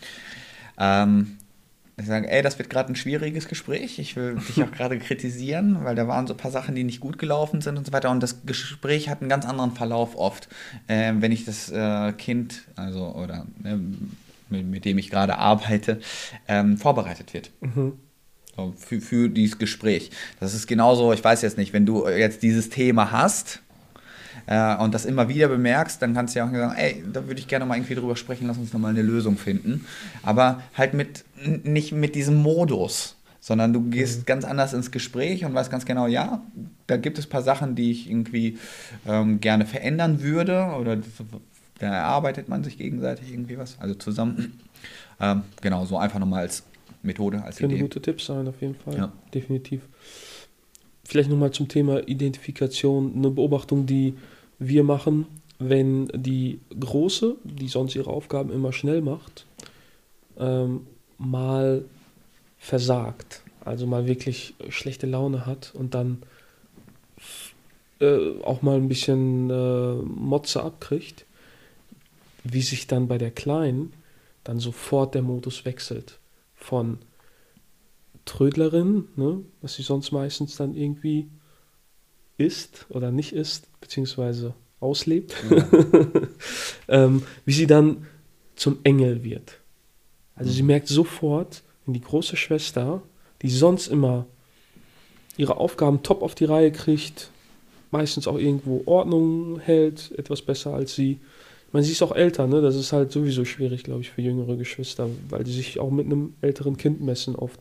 Ich sage, ey, das wird gerade ein schwieriges Gespräch. Ich will dich auch gerade kritisieren, weil da waren so ein paar Sachen, die nicht gut gelaufen sind und so weiter. Und das Gespräch hat einen ganz anderen Verlauf oft, wenn ich das Kind, also oder mit dem ich gerade arbeite, vorbereitet wird. So, für dieses Gespräch. Das ist genauso, ich weiß jetzt nicht, wenn du jetzt dieses Thema hast, und das immer wieder bemerkst, dann kannst du ja auch sagen, ey, da würde ich gerne mal irgendwie drüber sprechen, lass uns nochmal eine Lösung finden. Aber halt nicht mit diesem Modus, sondern du gehst ganz anders ins Gespräch und weißt ganz genau, ja, da gibt es ein paar Sachen, die ich irgendwie gerne verändern würde, oder da erarbeitet man sich gegenseitig irgendwie was, also zusammen. Genau, so einfach nochmal als Methode, als Können Idee. gute Tipps sein, auf jeden Fall. Ja. Definitiv. Vielleicht nochmal zum Thema Identifikation, eine Beobachtung, die wir machen, wenn die Große, die sonst ihre Aufgaben immer schnell macht, mal versagt, also mal wirklich schlechte Laune hat und dann auch mal ein bisschen Motze abkriegt, wie sich dann bei der Kleinen dann sofort der Modus wechselt von Trödlerin, ne, was sie sonst meistens dann irgendwie isst oder nicht isst, beziehungsweise auslebt, wie sie dann zum Engel wird. Also sie merkt sofort, wenn die große Schwester, die sonst immer ihre Aufgaben top auf die Reihe kriegt, meistens auch irgendwo Ordnung hält, etwas besser als sie. Ich meine, sie ist auch älter, ne? Das ist halt sowieso schwierig, glaube ich, für jüngere Geschwister, weil die sich auch mit einem älteren Kind messen oft.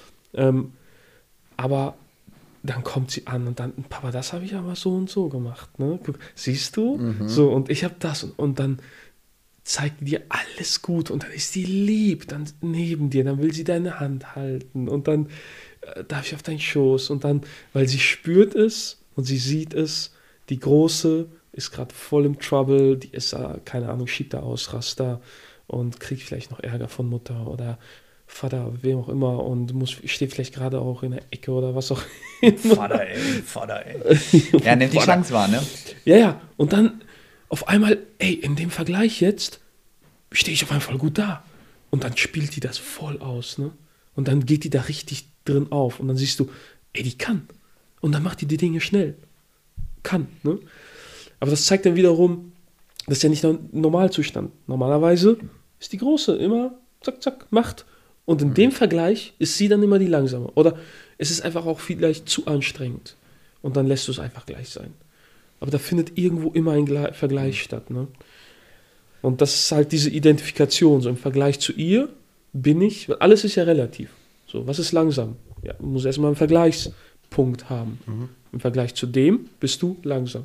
Aber dann kommt sie an und dann, Papa, das habe ich aber so und so gemacht, ne? Guck, siehst du? So, und ich habe das und dann zeigt die dir alles gut und dann ist die lieb, dann neben dir, dann will sie deine Hand halten und dann darf ich auf deinen Schoß und dann, weil sie spürt es und sie sieht es, die Große ist gerade voll im Trouble, die ist, keine Ahnung, schiebt da Ausraster und kriegt vielleicht noch Ärger von Mutter oder Vater, wem auch immer und steht vielleicht gerade auch in der Ecke oder was auch immer. Vater, ey. Ja, nimmt die Chance wahr, ne? Ja, und dann auf einmal, ey, in dem Vergleich jetzt stehe ich auf einmal voll gut da. Und dann spielt die das voll aus, ne? Und dann geht die da richtig drin auf und dann siehst du, ey, die kann. Und dann macht die Dinge schnell. Kann, ne? Aber das zeigt dann wiederum, das ist ja nicht der Normalzustand. Normalerweise ist die Große immer zack, zack, macht. Und in dem Vergleich ist sie dann immer die Langsame. Oder es ist einfach auch vielleicht zu anstrengend. Und dann lässt du es einfach gleich sein. Aber da findet irgendwo immer ein Vergleich statt. Ne? Und das ist halt diese Identifikation. So im Vergleich zu ihr bin ich, weil alles ist ja relativ. So, was ist langsam? Ja, man muss erstmal einen Vergleichspunkt haben. Im Vergleich zu dem bist du langsam.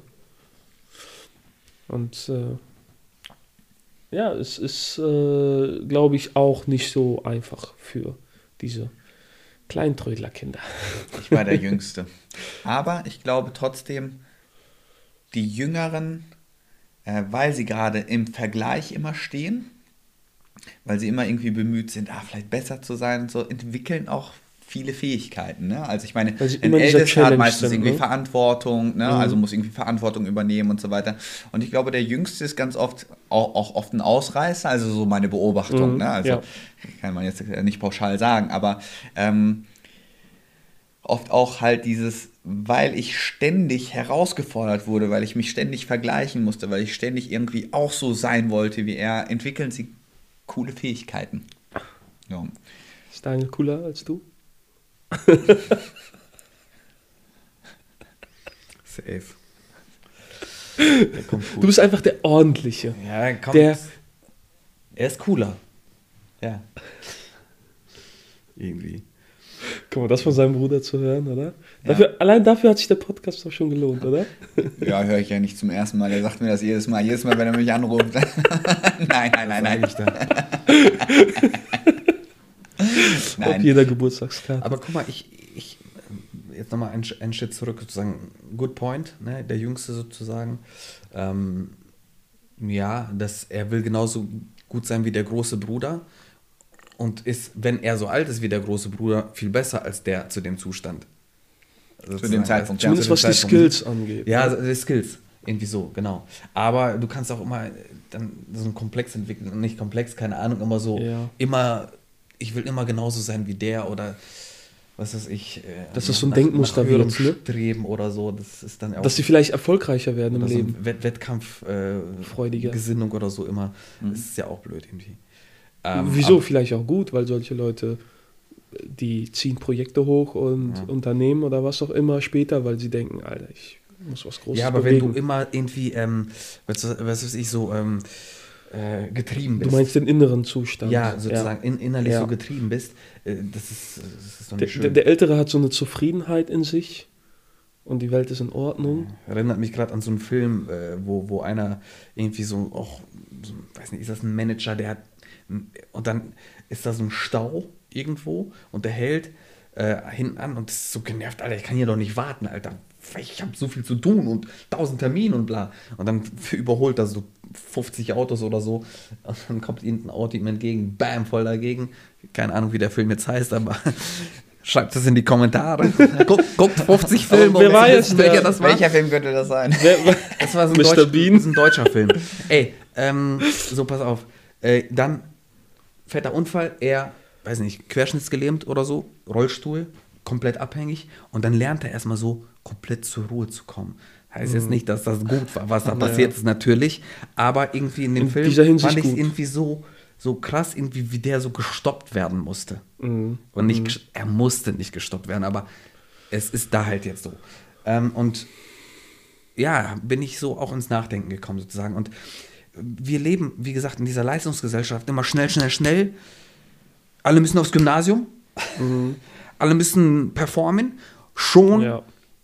Und ja, es ist, glaube ich, auch nicht so einfach für diese Kleintrödlerkinder. Ich war der Jüngste. Aber ich glaube trotzdem, die Jüngeren, weil sie gerade im Vergleich immer stehen, weil sie immer irgendwie bemüht sind, vielleicht besser zu sein und so, entwickeln auch viele Fähigkeiten. Ne? Also ich meine, ein Ältester hat meistens irgendwie Verantwortung, ne? Also muss irgendwie Verantwortung übernehmen und so weiter. Und ich glaube, der Jüngste ist ganz oft auch oft ein Ausreißer, also so meine Beobachtung. Ne? Also kann man jetzt nicht pauschal sagen, aber oft auch halt dieses, weil ich ständig herausgefordert wurde, weil ich mich ständig vergleichen musste, weil ich ständig irgendwie auch so sein wollte wie er, entwickeln sie coole Fähigkeiten. Ja. Ist Daniel cooler als du? Safe. Du bist einfach der Ordentliche. Ja, komm. Der, er ist cooler. Ja. Irgendwie. guck mal, das von seinem Bruder zu hören, oder? Allein dafür hat sich der Podcast doch schon gelohnt, oder? Ja, höre ich ja nicht zum ersten Mal. Er sagt mir das jedes Mal, wenn er mich anruft. Nein. Auf jeder Geburtstagskarte. Aber guck mal, ich jetzt nochmal einen Schritt zurück, sozusagen, good point, ne? Der Jüngste sozusagen. Ja, er will genauso gut sein wie der große Bruder und ist, wenn er so alt ist wie der große Bruder, viel besser als der zu dem Zustand. Also Zu dem Zeitpunkt, ja. Zumindest was die Skills angeht. Ja, ne? die Skills. Irgendwie so, genau. Aber du kannst auch immer dann so einen Komplex entwickeln. Nicht komplex, keine Ahnung, immer so, ich will immer genauso sein wie der oder was weiß ich. Das ist so ein Denkmuster nach höherem wird, ne? Streben oder so. Das ist dann auch. Dass sie vielleicht erfolgreicher werden im oder so Leben. Wettkampf, Freudiger. Gesinnung oder so immer. Das ist ja auch blöd irgendwie. Wieso? Vielleicht auch gut, weil solche Leute, die ziehen Projekte hoch und Unternehmen oder was auch immer später, weil sie denken, Alter, ich muss was Großes Ja, aber bewegen. wenn du immer irgendwie, was weiß ich, so getrieben bist. Du meinst den inneren Zustand. Ja, sozusagen innerlich Ja. so getrieben bist, das ist doch nicht schön. Der Ältere hat so eine Zufriedenheit in sich und die Welt ist in Ordnung. Erinnert mich gerade an so einen Film, wo einer irgendwie so, weiß nicht, ist das ein Manager, der hat, und dann ist da so ein Stau irgendwo und der hält hinten an und ist so genervt, Alter, ich kann hier doch nicht warten, Alter. Ich habe so viel zu tun und 1000 Termine und bla. Und dann überholt er so 50 Autos oder so. Und dann kommt ihnen ein Auto ihm entgegen, bam, voll dagegen. Keine Ahnung, wie der Film jetzt heißt, aber schreibt es in die Kommentare. Guckt 50 Filme. Wer war jetzt welcher, das war? Welcher Film könnte das sein? Das war so ein, Mr. Bean. Das ist ein deutscher Film. Ey, so pass auf. Dann fetter Unfall, er, weiß nicht, querschnittsgelähmt oder so, Rollstuhl, komplett abhängig. Und dann lernt er erstmal so, komplett zur Ruhe zu kommen. Heißt jetzt nicht, dass das gut war, was da passiert ist, natürlich. Aber irgendwie in dem Film fand ich es irgendwie so krass, irgendwie, wie der so gestoppt werden musste. Und nicht, er musste nicht gestoppt werden, aber es ist da halt jetzt so. Und ja, bin ich so auch ins Nachdenken gekommen sozusagen. Und wir leben, wie gesagt, in dieser Leistungsgesellschaft immer schnell, schnell, schnell. Alle müssen aufs Gymnasium. Alle müssen performen. Schon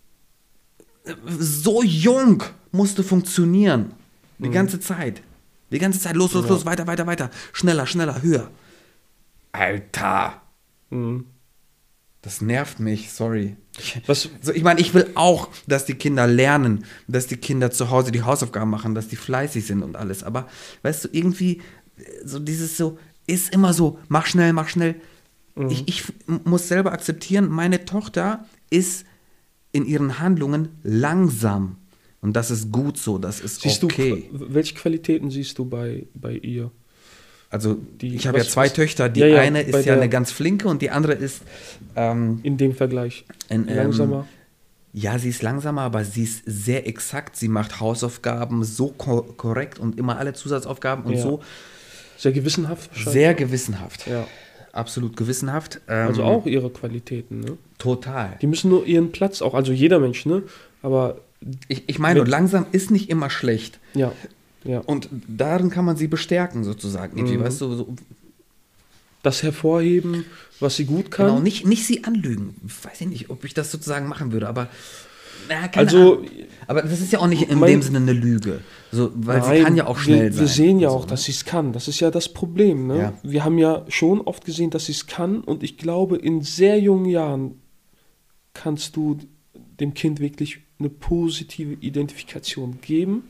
so jung musste funktionieren. Die ganze Zeit. Die ganze Zeit. Los, weiter, weiter, weiter. Schneller, schneller, höher. Alter. Das nervt mich, sorry. Ich meine, ich will auch, dass die Kinder lernen, dass die Kinder zu Hause die Hausaufgaben machen, dass die fleißig sind und alles. Aber, weißt du, irgendwie, so dieses so, ist immer so, mach schnell, mach schnell. Ich muss selber akzeptieren, meine Tochter ist in ihren Handlungen langsam. Und das ist gut so, das ist okay. Welche Qualitäten siehst du bei ihr? Also ich habe ja zwei Töchter, die eine ist ja eine ganz flinke und die andere ist in dem Vergleich langsamer. Ja, sie ist langsamer, aber sie ist sehr exakt. Sie macht Hausaufgaben so korrekt und immer alle Zusatzaufgaben und so. Sehr gewissenhaft wahrscheinlich. Sehr gewissenhaft. Ja. Absolut gewissenhaft. Also auch ihre Qualitäten, ne? Total. Die müssen nur ihren Platz auch, also jeder Mensch, ne? Aber ich meine, langsam ist nicht immer schlecht. Ja. Ja. Und darin kann man sie bestärken, sozusagen. Irgendwie, weißt du, so. Das hervorheben, was sie gut kann. Genau, nicht sie anlügen. Weiß ich nicht, ob ich das sozusagen machen würde, aber keine Ahnung. Aber das ist ja auch nicht in dem Sinne eine Lüge. So, weil sie kann ja auch schnell sein. Wir sehen ja auch, dass sie es kann. Das ist ja das Problem. Ne? Ja. Wir haben ja schon oft gesehen, dass sie es kann. Und ich glaube, in sehr jungen Jahren kannst du dem Kind wirklich eine positive Identifikation geben.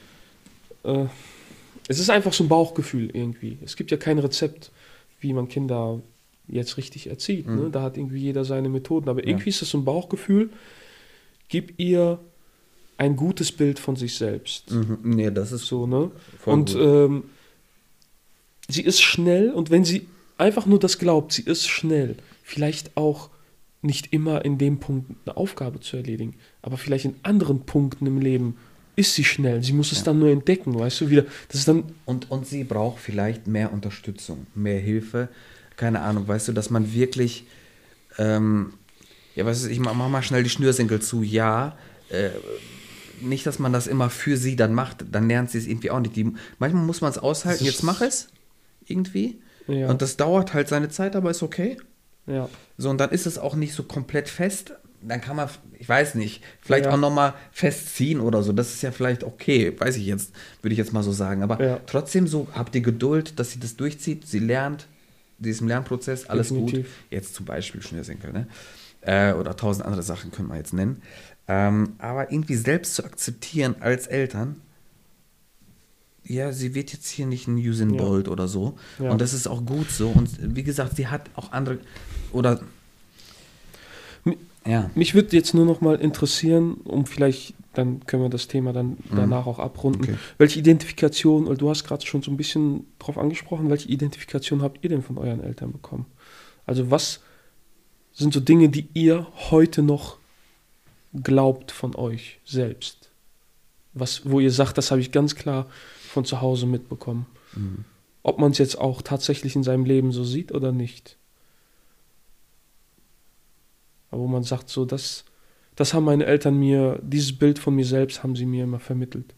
Es ist einfach so ein Bauchgefühl irgendwie. Es gibt ja kein Rezept, wie man Kinder jetzt richtig erzieht. Ne? Da hat irgendwie jeder seine Methoden. Aber irgendwie ist das so ein Bauchgefühl. Gib ihr ein gutes Bild von sich selbst. Nee, das ist so, ne? Voll und sie ist schnell und wenn sie einfach nur das glaubt, sie ist schnell, vielleicht auch nicht immer in dem Punkt eine Aufgabe zu erledigen, aber vielleicht in anderen Punkten im Leben ist sie schnell. Sie muss es dann nur entdecken, weißt du, wieder. Das ist dann und sie braucht vielleicht mehr Unterstützung, mehr Hilfe, keine Ahnung, weißt du, dass man wirklich weißt du, ich mach mal schnell die Schnürsenkel zu, nicht, dass man das immer für sie dann macht, dann lernt sie es irgendwie auch nicht. Manchmal muss man es aushalten, jetzt mach es irgendwie. Ja. Und das dauert halt seine Zeit, aber ist okay. Ja. So, und dann ist es auch nicht so komplett fest. Dann kann man, ich weiß nicht, vielleicht auch nochmal festziehen oder so. Das ist ja vielleicht okay, weiß ich jetzt, würde ich jetzt mal so sagen. Aber trotzdem so, habt ihr Geduld, dass sie das durchzieht, sie lernt, diesem Lernprozess, alles definitiv gut. Jetzt zum Beispiel Schnürsenkel, ne? Oder 1000 andere Sachen können wir jetzt nennen. Aber irgendwie selbst zu akzeptieren als Eltern, ja, sie wird jetzt hier nicht ein Usain Ja. Bolt oder so. Ja. Und das ist auch gut so. Und wie gesagt, sie hat auch andere, oder, Mi- ja. Mich würde jetzt nur noch mal interessieren, dann können wir das Thema dann danach auch abrunden. Okay. Welche Identifikation, weil du hast gerade schon so ein bisschen drauf angesprochen, welche Identifikation habt ihr denn von euren Eltern bekommen? Also was sind so Dinge, die ihr heute noch glaubt von euch selbst? Wo ihr sagt, das habe ich ganz klar von zu Hause mitbekommen. Mhm. Ob man es jetzt auch tatsächlich in seinem Leben so sieht oder nicht. Aber wo man sagt, so, das haben meine Eltern mir, dieses Bild von mir selbst haben sie mir immer vermittelt.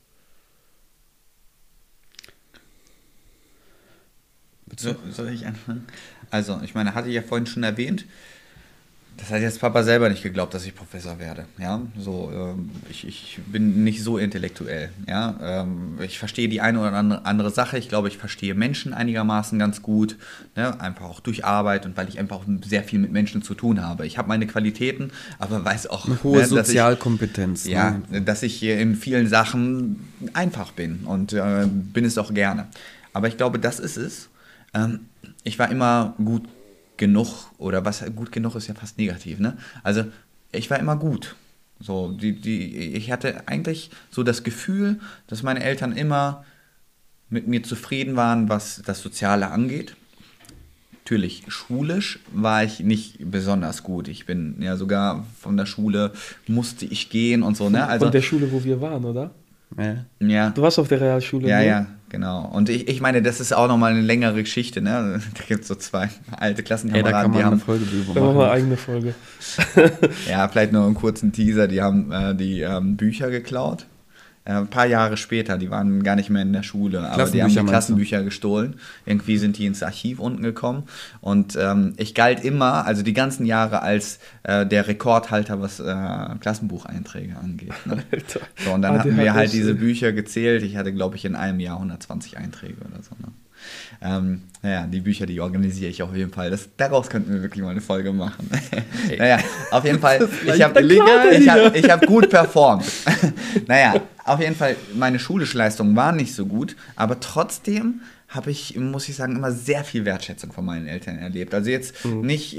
Soll ich anfangen? Also, ich meine, hatte ich ja vorhin schon erwähnt, das hat jetzt Papa selber nicht geglaubt, dass ich Professor werde. Ja, so, ich bin nicht so intellektuell. Ja, ich verstehe die eine oder andere Sache. Ich glaube, ich verstehe Menschen einigermaßen ganz gut. Ne? Einfach auch durch Arbeit und weil ich einfach auch sehr viel mit Menschen zu tun habe. Ich habe meine Qualitäten, aber weiß auch, Eine hohe dass ich, Sozialkompetenz. ja, Ne? dass ich in vielen Sachen einfach bin und bin es auch gerne. Aber ich glaube, das ist es. Ich war immer gut genug, oder was gut genug ist ja fast negativ, ne? Also ich war immer gut. So, ich hatte eigentlich so das Gefühl, dass meine Eltern immer mit mir zufrieden waren, was das Soziale angeht. Natürlich, schulisch war ich nicht besonders gut. Ich bin ja sogar von der Schule, musste ich gehen und so, ne? Also, Von der Schule, wo wir waren, oder? Ja. ja. Du warst auf der Realschule, Ja, ne? ja, genau. Und ich meine, das ist auch nochmal eine längere Geschichte, ne? Da gibt es so zwei alte Da Klassenkameraden, kann man die eine haben, Folge drüber Da machen wir machen. eine eigene Folge. ja, vielleicht nur einen kurzen Teaser, die haben Bücher geklaut. Ein paar Jahre später, die waren gar nicht mehr in der Schule, aber die haben die Klassenbücher, meinst du? Klassenbücher gestohlen. Irgendwie sind die ins Archiv unten gekommen. Und ich galt immer, also die ganzen Jahre, als der Rekordhalter, was Klassenbucheinträge angeht. Ne? Alter. So, und dann hatten wir ADHS, halt diese Bücher gezählt. Ich hatte, glaube ich, in einem Jahr 120 Einträge oder so. Ne? Naja, die Bücher, die organisiere ich auf jeden Fall. Daraus könnten wir wirklich mal eine Folge machen. Naja, auf jeden Fall, ich hab gut performt. Naja, auf jeden Fall, meine schulischen Leistungen waren nicht so gut, aber trotzdem habe ich, muss ich sagen, immer sehr viel Wertschätzung von meinen Eltern erlebt. Also jetzt nicht...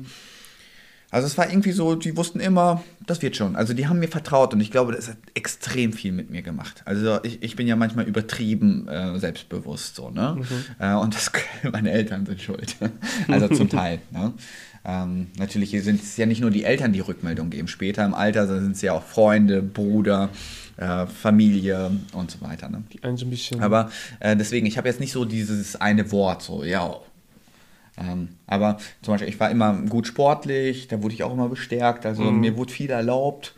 Also es war irgendwie so, die wussten immer, das wird schon. Also die haben mir vertraut und ich glaube, das hat extrem viel mit mir gemacht. Also ich bin ja manchmal übertrieben selbstbewusst so, ne? Und meine Eltern sind schuld. Also zum Teil, ne? Natürlich sind es ja nicht nur die Eltern, die Rückmeldung geben. Später im Alter sind es ja auch Freunde, Bruder, Familie und so weiter. Ne? Die einen so ein bisschen. Aber deswegen, ich habe jetzt nicht so dieses eine Wort, so, ja. Aber zum Beispiel, ich war immer gut sportlich, da wurde ich auch immer bestärkt, also mir wurde viel erlaubt.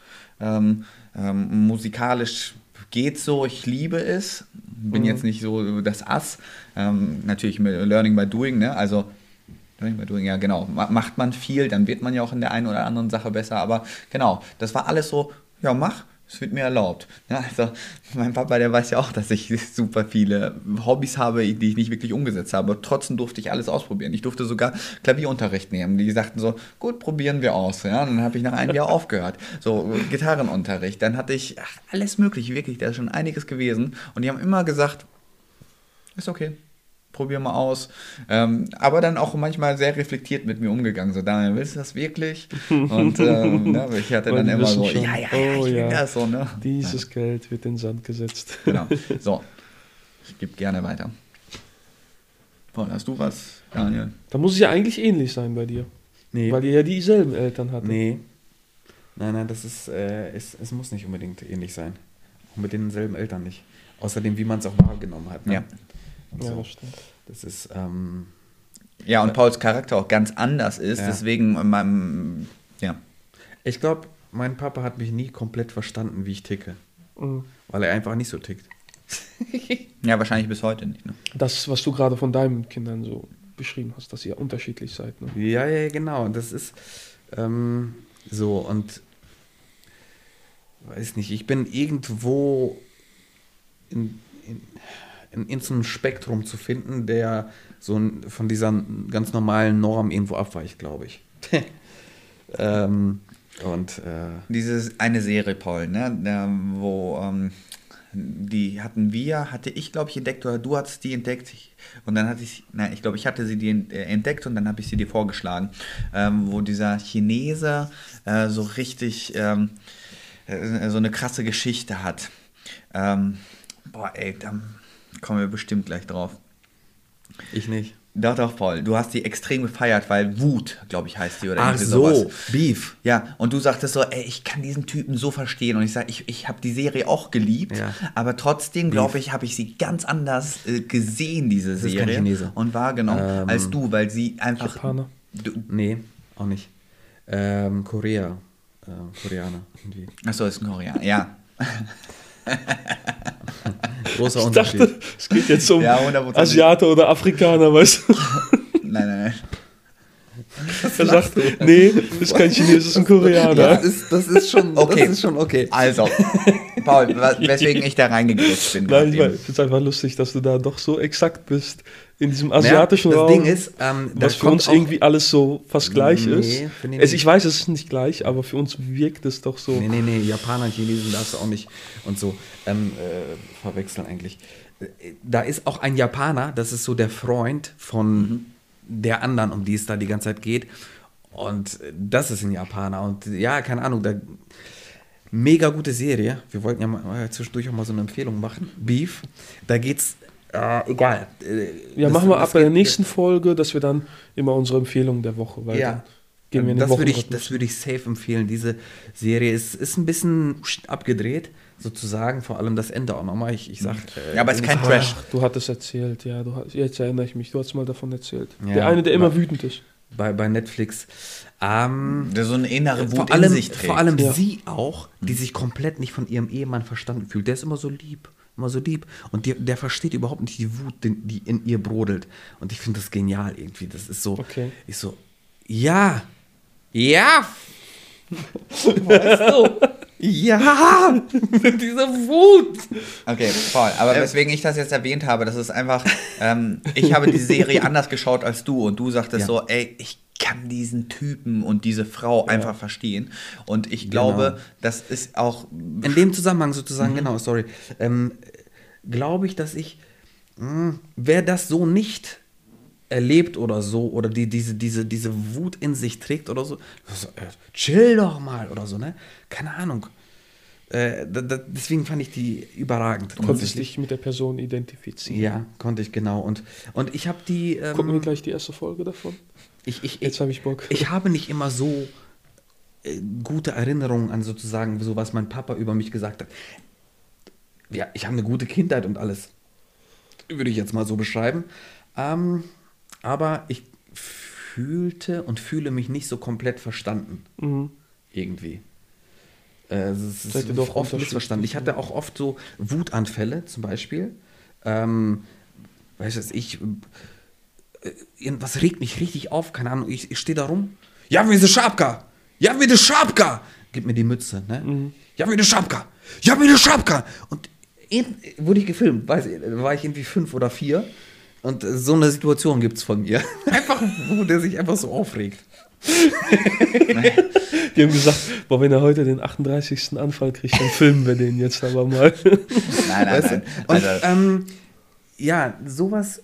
Musikalisch geht so, ich liebe es, bin jetzt nicht so das Ass. Natürlich mit Learning by Doing, ne? Also Learning by Doing, ja genau, macht man viel, dann wird man ja auch in der einen oder anderen Sache besser, aber genau, das war alles so, ja mach, es wird mir erlaubt. Ja, also mein Papa, der weiß ja auch, dass ich super viele Hobbys habe, die ich nicht wirklich umgesetzt habe. Trotzdem durfte ich alles ausprobieren. Ich durfte sogar Klavierunterricht nehmen. Die sagten so, gut, probieren wir aus. Ja, und dann habe ich nach einem Jahr aufgehört. So, Gitarrenunterricht. Dann hatte ich alles mögliche, wirklich, da ist schon einiges gewesen. Und die haben immer gesagt, ist okay. Probier mal aus. Aber dann auch manchmal sehr reflektiert mit mir umgegangen. So, Daniel, willst du das wirklich? Und ne, ich hatte Weil dann die immer wissen so, schon, ich will das so, ne? Dieses Geld wird in den Sand gesetzt. Genau. So, ich gebe gerne weiter. Paul, hast du was, Daniel? Da muss es ja eigentlich ähnlich sein bei dir. Nee. Weil ihr ja dieselben Eltern hattet. Nee. Nein, das ist, es muss nicht unbedingt ähnlich sein. Auch mit denselben Eltern nicht. Außerdem, wie man es auch wahrgenommen hat. Ne? Ja. Ja, So. das stimmt. Das ist, Ja, und Pauls Charakter auch ganz anders ist, Ja. deswegen, ja. ich glaube, mein Papa hat mich nie komplett verstanden, wie ich ticke. Mhm. Weil er einfach nicht so tickt. Ja, wahrscheinlich bis heute nicht. Ne? Das, was du gerade von deinen Kindern so beschrieben hast, dass ihr unterschiedlich seid. Ne? Ja, genau. Das ist so und weiß nicht, ich bin irgendwo in so einem Spektrum zu finden, der so von dieser ganz normalen Norm irgendwo abweicht, glaube ich. Und Diese eine Serie, Paul, ne, wo hatte ich, glaube ich, entdeckt, oder du hattest die entdeckt. Und dann ich glaube, ich hatte sie entdeckt und dann habe ich sie dir vorgeschlagen, wo dieser Chinese so richtig so eine krasse Geschichte hat. Da kommen wir bestimmt gleich drauf. Ich nicht. Doch, Paul. Du hast die extrem gefeiert, weil Wut, glaube ich, heißt die. Oder Ach irgendwie so, sowas. Beef. Ja, und du sagtest so, ich kann diesen Typen so verstehen. Und ich sage, ich habe die Serie auch geliebt, Ja. aber trotzdem, glaube ich, habe ich sie ganz anders gesehen, diese ist Serie. kein Chinese. Und wahrgenommen als du, weil sie einfach... Japaner. Nee, auch nicht. Koreaner irgendwie. Achso, ist ein Koreaner, ja. Großer Ich Unterschied. dachte, es geht jetzt um Ja, 100%. Asiate oder Afrikaner, weißt du? Nein. Er sagt, nee, ist kein Chines, ist ein Koreaner. Das ist schon Okay. Das ist schon okay. Also, Paul, weswegen ich da reingegrätscht bin. Nein, ich gerade finde es einfach lustig, dass du da doch so exakt bist. In diesem asiatischen das Raum. Ding ist, was für uns irgendwie alles so fast gleich Nee, ist. finde ich Ich weiß, es ist nicht gleich, aber für uns wirkt es doch so. Nee, Japaner und Chinesen darfst du auch nicht und so verwechseln eigentlich. Da ist auch ein Japaner, das ist so der Freund von der anderen, um die es da die ganze Zeit geht. Und das ist ein Japaner. Und ja, keine Ahnung, mega gute Serie. Wir wollten ja mal zwischendurch auch mal so eine Empfehlung machen. Beef. Da geht's, egal. Ja, machen wir ab bei der nächsten Folge, dass wir dann immer unsere Empfehlung der Woche weiter. Ja. Gehen wir in den Das würde Wochenrhythmus. ich safe empfehlen. Diese Serie ist ein bisschen abgedreht, sozusagen. Vor allem das Ende auch nochmal. Ich sag, Ja, aber es ist kein Trash. Ach, du hattest erzählt, ja. Jetzt erinnere ich mich. Du hast mal davon erzählt. Ja, der eine, der immer wütend ist. bei Netflix. Der so eine innere Wut Vor allem, in sich trägt. vor allem Ja. sie auch, die sich komplett nicht von ihrem Ehemann verstanden fühlt. Der ist immer so lieb. Immer so lieb. Und der versteht überhaupt nicht die Wut, die in ihr brodelt. Und ich finde das genial irgendwie. Das ist so. Okay. Ich so, ja. Weißt du? Ja. Diese Wut. Okay, Paul, aber weswegen ich das jetzt erwähnt habe, das ist einfach, ich habe die Serie anders geschaut als du und du sagtest so, ich kann diesen Typen und diese Frau einfach verstehen und ich glaube, das ist auch... In dem Zusammenhang sozusagen, genau, sorry, glaube ich, dass wer das so nicht erlebt oder so, oder diese Wut in sich trägt oder so, chill doch mal oder so, ne? Keine Ahnung. Deswegen fand ich die überragend. Du konntest dich mit der Person identifizieren. Ja, konnte ich, genau. Und ich habe die... Gucken wir gleich die erste Folge davon. Jetzt habe ich Bock. Ich habe nicht immer so gute Erinnerungen an sozusagen, so was mein Papa über mich gesagt hat. Ja, ich habe eine gute Kindheit und alles. Würde ich jetzt mal so beschreiben. Aber ich fühlte und fühle mich nicht so komplett verstanden. Irgendwie. Es Seid ihr ist doch oft missverstanden. Ich hatte auch oft so Wutanfälle zum Beispiel. Weißt du, irgendwas regt mich richtig auf, keine Ahnung, ich stehe da rum. Ja, wie die Schapka! Ja, wie die Schapka! Gib mir die Mütze, ne? Ja, wie die Schapka! Ja, wie die Schapka! Und wurde ich gefilmt, war ich irgendwie 5 oder 4. Und so eine Situation gibt es von mir. Einfach, wo der sich einfach so aufregt. Die haben gesagt, boah, wenn er heute den 38. Anfall kriegt, dann filmen wir den jetzt aber mal. Nein. Und Also, ja, sowas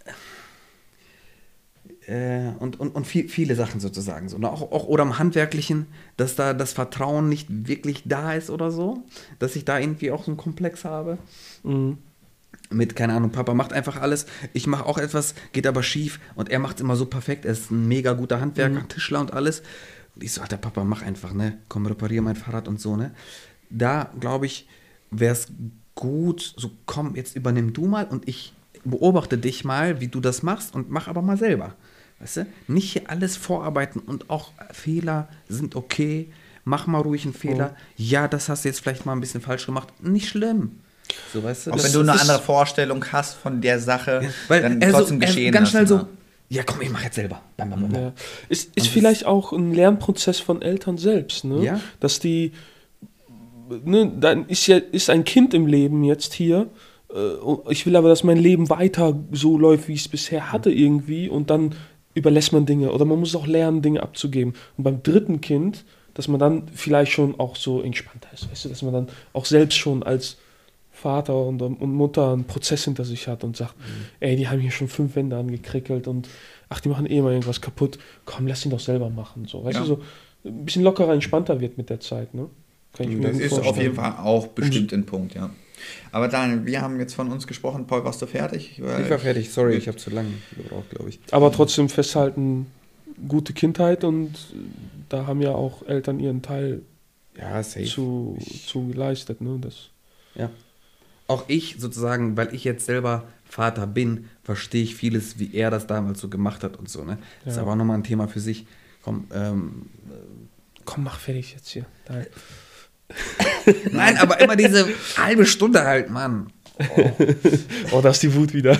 und viele Sachen sozusagen. So, ne? Auch oder im Handwerklichen, dass da das Vertrauen nicht wirklich da ist oder so. Dass ich da irgendwie auch so einen Komplex habe. Mit, keine Ahnung, Papa macht einfach alles. Ich mache auch etwas, geht aber schief. Und er macht es immer so perfekt. Er ist ein mega guter Handwerker, Tischler und alles. Und ich so, Alter, Papa, mach einfach, ne? Komm, reparier mein Fahrrad und so, ne? Da, glaube ich, wäre es gut, so komm, jetzt übernimm du mal und ich beobachte dich mal, wie du das machst und mach aber mal selber. Weißt du? Nicht hier alles vorarbeiten und auch Fehler sind okay. Mach mal ruhig einen Fehler. Ja, das hast du jetzt vielleicht mal ein bisschen falsch gemacht. Nicht schlimm. So, weißt du? auch wenn du eine andere Vorstellung hast von der Sache, weil dann er trotzdem er geschehen ganz schnell lassen, so, ne? ja komm, ich mach jetzt selber. Bam, bam, bam. Ja. Ist vielleicht auch ein Lernprozess von Eltern selbst, ne? Ja. Dass die, ne, dann ist ein Kind im Leben jetzt hier, ich will aber, dass mein Leben weiter so läuft, wie ich es bisher hatte irgendwie, und dann überlässt man Dinge, oder man muss auch lernen, Dinge abzugeben. Und beim dritten Kind, dass man dann vielleicht schon auch so entspannter ist, weißt du, dass man dann auch selbst schon als Vater und Mutter einen Prozess hinter sich hat und sagt, ey, die haben hier schon 5 Wände angekrickelt und ach, die machen eh mal irgendwas kaputt. Komm, lass ihn doch selber machen. So, weißt Ja. du, so ein bisschen lockerer, entspannter wird mit der Zeit, ne? Kann ich mir Das gut ist vorstellen. auf jeden Fall auch bestimmt ein Punkt, ja. Aber Daniel, wir haben jetzt von uns gesprochen. Paul, warst du fertig? Ich war fertig, sorry, ich habe zu lange gebraucht, glaube ich. Aber trotzdem festhalten, gute Kindheit und da haben ja auch Eltern ihren Teil Ja, safe. zu geleistet, ne? Das, Ja. Auch ich sozusagen, weil ich jetzt selber Vater bin, verstehe ich vieles, wie er das damals so gemacht hat und so. Ne? Das ist Ja. aber nochmal ein Thema für sich. Komm, komm, mach fertig jetzt hier. Da. nein, aber immer diese halbe Stunde halt, Mann. Oh, da ist die Wut wieder.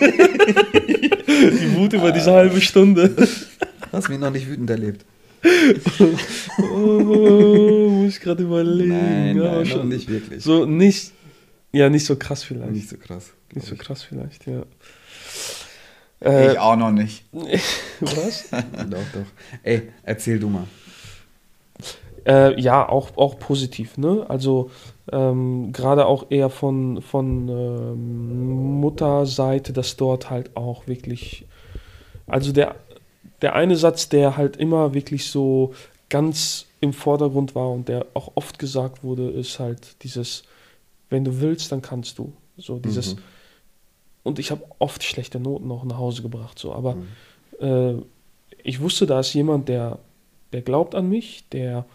Die Wut über diese halbe Stunde. Hast mich noch nicht wütend erlebt. Oh, muss ich gerade überlegen. Nein, Ja, nein, schon noch nicht wirklich. So nicht, ja, nicht so krass vielleicht. Nicht so krass. Nicht so krass vielleicht, ja. Ich auch noch nicht. Was? Doch. Ey, erzähl du mal. Ja, auch positiv, ne? Also gerade auch eher von Mutterseite, dass dort halt auch wirklich, also der eine Satz, der halt immer wirklich so ganz im Vordergrund war und der auch oft gesagt wurde, ist halt dieses, wenn du willst, dann kannst du. So dieses, und ich habe oft schlechte Noten auch nach Hause gebracht, so, aber ich wusste, da ist jemand, der glaubt an mich, der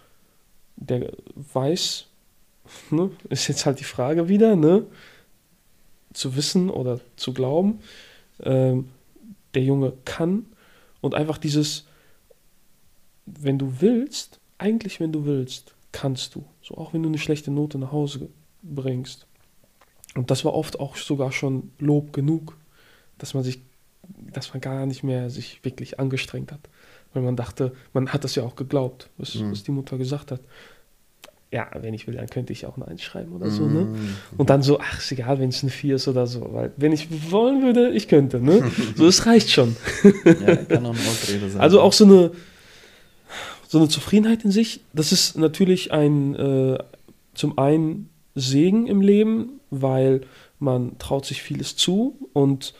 weiß, ne, ist jetzt halt die Frage wieder, ne, zu wissen oder zu glauben, der Junge kann und einfach dieses, wenn du willst, eigentlich wenn du willst, kannst du, so auch wenn du eine schlechte Note nach Hause bringst. Und das war oft auch sogar schon Lob genug, dass man gar nicht mehr sich wirklich angestrengt hat. Weil man dachte, man hat das ja auch geglaubt, was die Mutter gesagt hat. Ja, wenn ich will, dann könnte ich auch eine 1 schreiben oder so, ne? Und dann so, ach, ist egal, wenn es eine 4 ist oder so, weil wenn ich wollen würde, ich könnte, ne? So, es reicht schon. Ja, kann auch eine Ausrede sein. Also auch so eine Zufriedenheit in sich, das ist natürlich zum einen Segen im Leben, weil man traut sich vieles zu und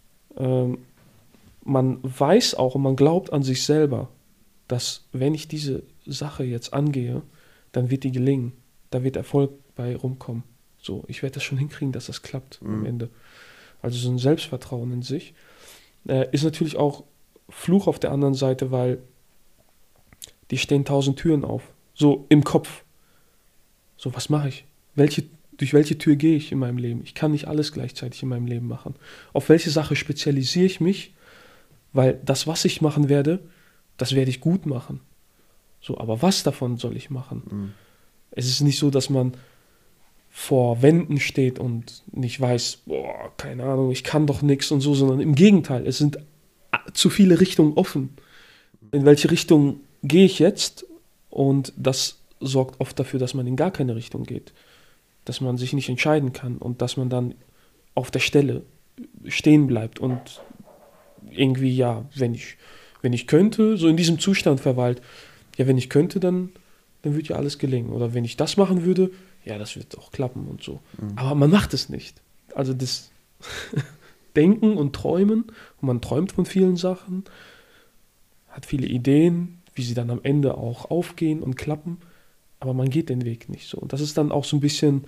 man weiß auch und man glaubt an sich selber, dass wenn ich diese Sache jetzt angehe, dann wird die gelingen. Da wird Erfolg bei rumkommen. So, ich werde das schon hinkriegen, dass das klappt am Ende. Also so ein Selbstvertrauen in sich. Ist natürlich auch Fluch auf der anderen Seite, weil die stehen 1000 Türen auf. So im Kopf. So, was mache ich? Durch welche Tür gehe ich in meinem Leben? Ich kann nicht alles gleichzeitig in meinem Leben machen. Auf welche Sache spezialisiere ich mich? Weil das, was ich machen werde, das werde ich gut machen. So, aber was davon soll ich machen? Es ist nicht so, dass man vor Wänden steht und nicht weiß, boah, keine Ahnung, ich kann doch nichts und so, sondern im Gegenteil, es sind zu viele Richtungen offen. In welche Richtung gehe ich jetzt? Und das sorgt oft dafür, dass man in gar keine Richtung geht. Dass man sich nicht entscheiden kann und dass man dann auf der Stelle stehen bleibt und irgendwie, ja, wenn ich könnte, so in diesem Zustand verweilt, ja, wenn ich könnte, dann würde ja alles gelingen. Oder wenn ich das machen würde, ja, das wird auch klappen und so. Aber man macht es nicht. Also das Denken und Träumen, und man träumt von vielen Sachen, hat viele Ideen, wie sie dann am Ende auch aufgehen und klappen, aber man geht den Weg nicht so. Und das ist dann auch so ein bisschen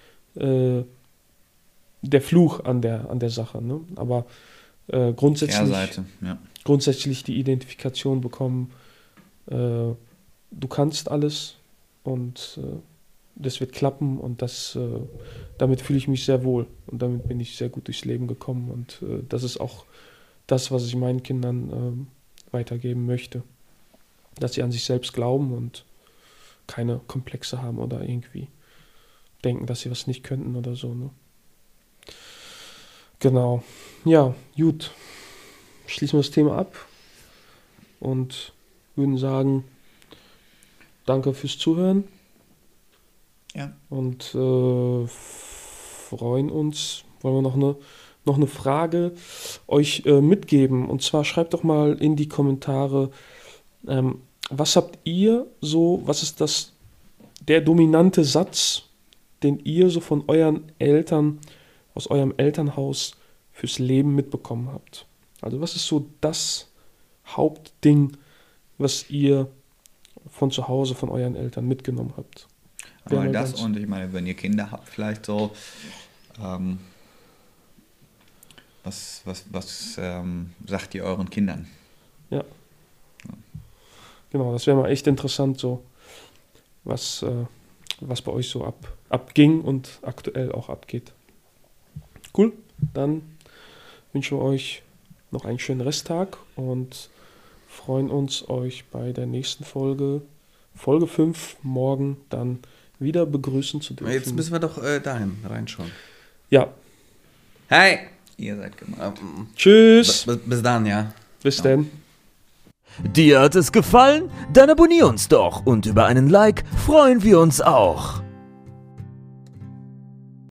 der Fluch an der Sache. Ne? Aber grundsätzlich die Identifikation bekommen, du kannst alles und das wird klappen und damit fühle ich mich sehr wohl und damit bin ich sehr gut durchs Leben gekommen und das ist auch das, was ich meinen Kindern weitergeben möchte, dass sie an sich selbst glauben und keine Komplexe haben oder irgendwie denken, dass sie was nicht könnten oder so. Ne? Genau. Ja, gut. Schließen wir das Thema ab und würden sagen, danke fürs Zuhören. Ja. Und freuen uns, wollen wir noch eine Frage euch mitgeben. Und zwar schreibt doch mal in die Kommentare, was habt ihr so, was ist der dominante Satz den ihr so von euren Eltern, aus eurem Elternhaus fürs Leben mitbekommen habt? Also was ist so das Hauptding, was ihr von zu Hause, von euren Eltern mitgenommen habt? Aber das, und ich meine, wenn ihr Kinder habt, vielleicht so, was sagt ihr euren Kindern? Ja. Genau, das wäre mal echt interessant, so was bei euch so abging und aktuell auch abgeht. Cool, dann wünschen wir euch noch einen schönen Resttag und freuen uns, euch bei der nächsten Folge 5, morgen dann wieder begrüßen zu dürfen. Jetzt müssen wir doch dahin reinschauen. Ja. Hey, ihr seid gemacht. Tschüss. Bis dann, ja. Bis dann. Dir hat es gefallen? Dann abonnier uns doch und über einen Like freuen wir uns auch.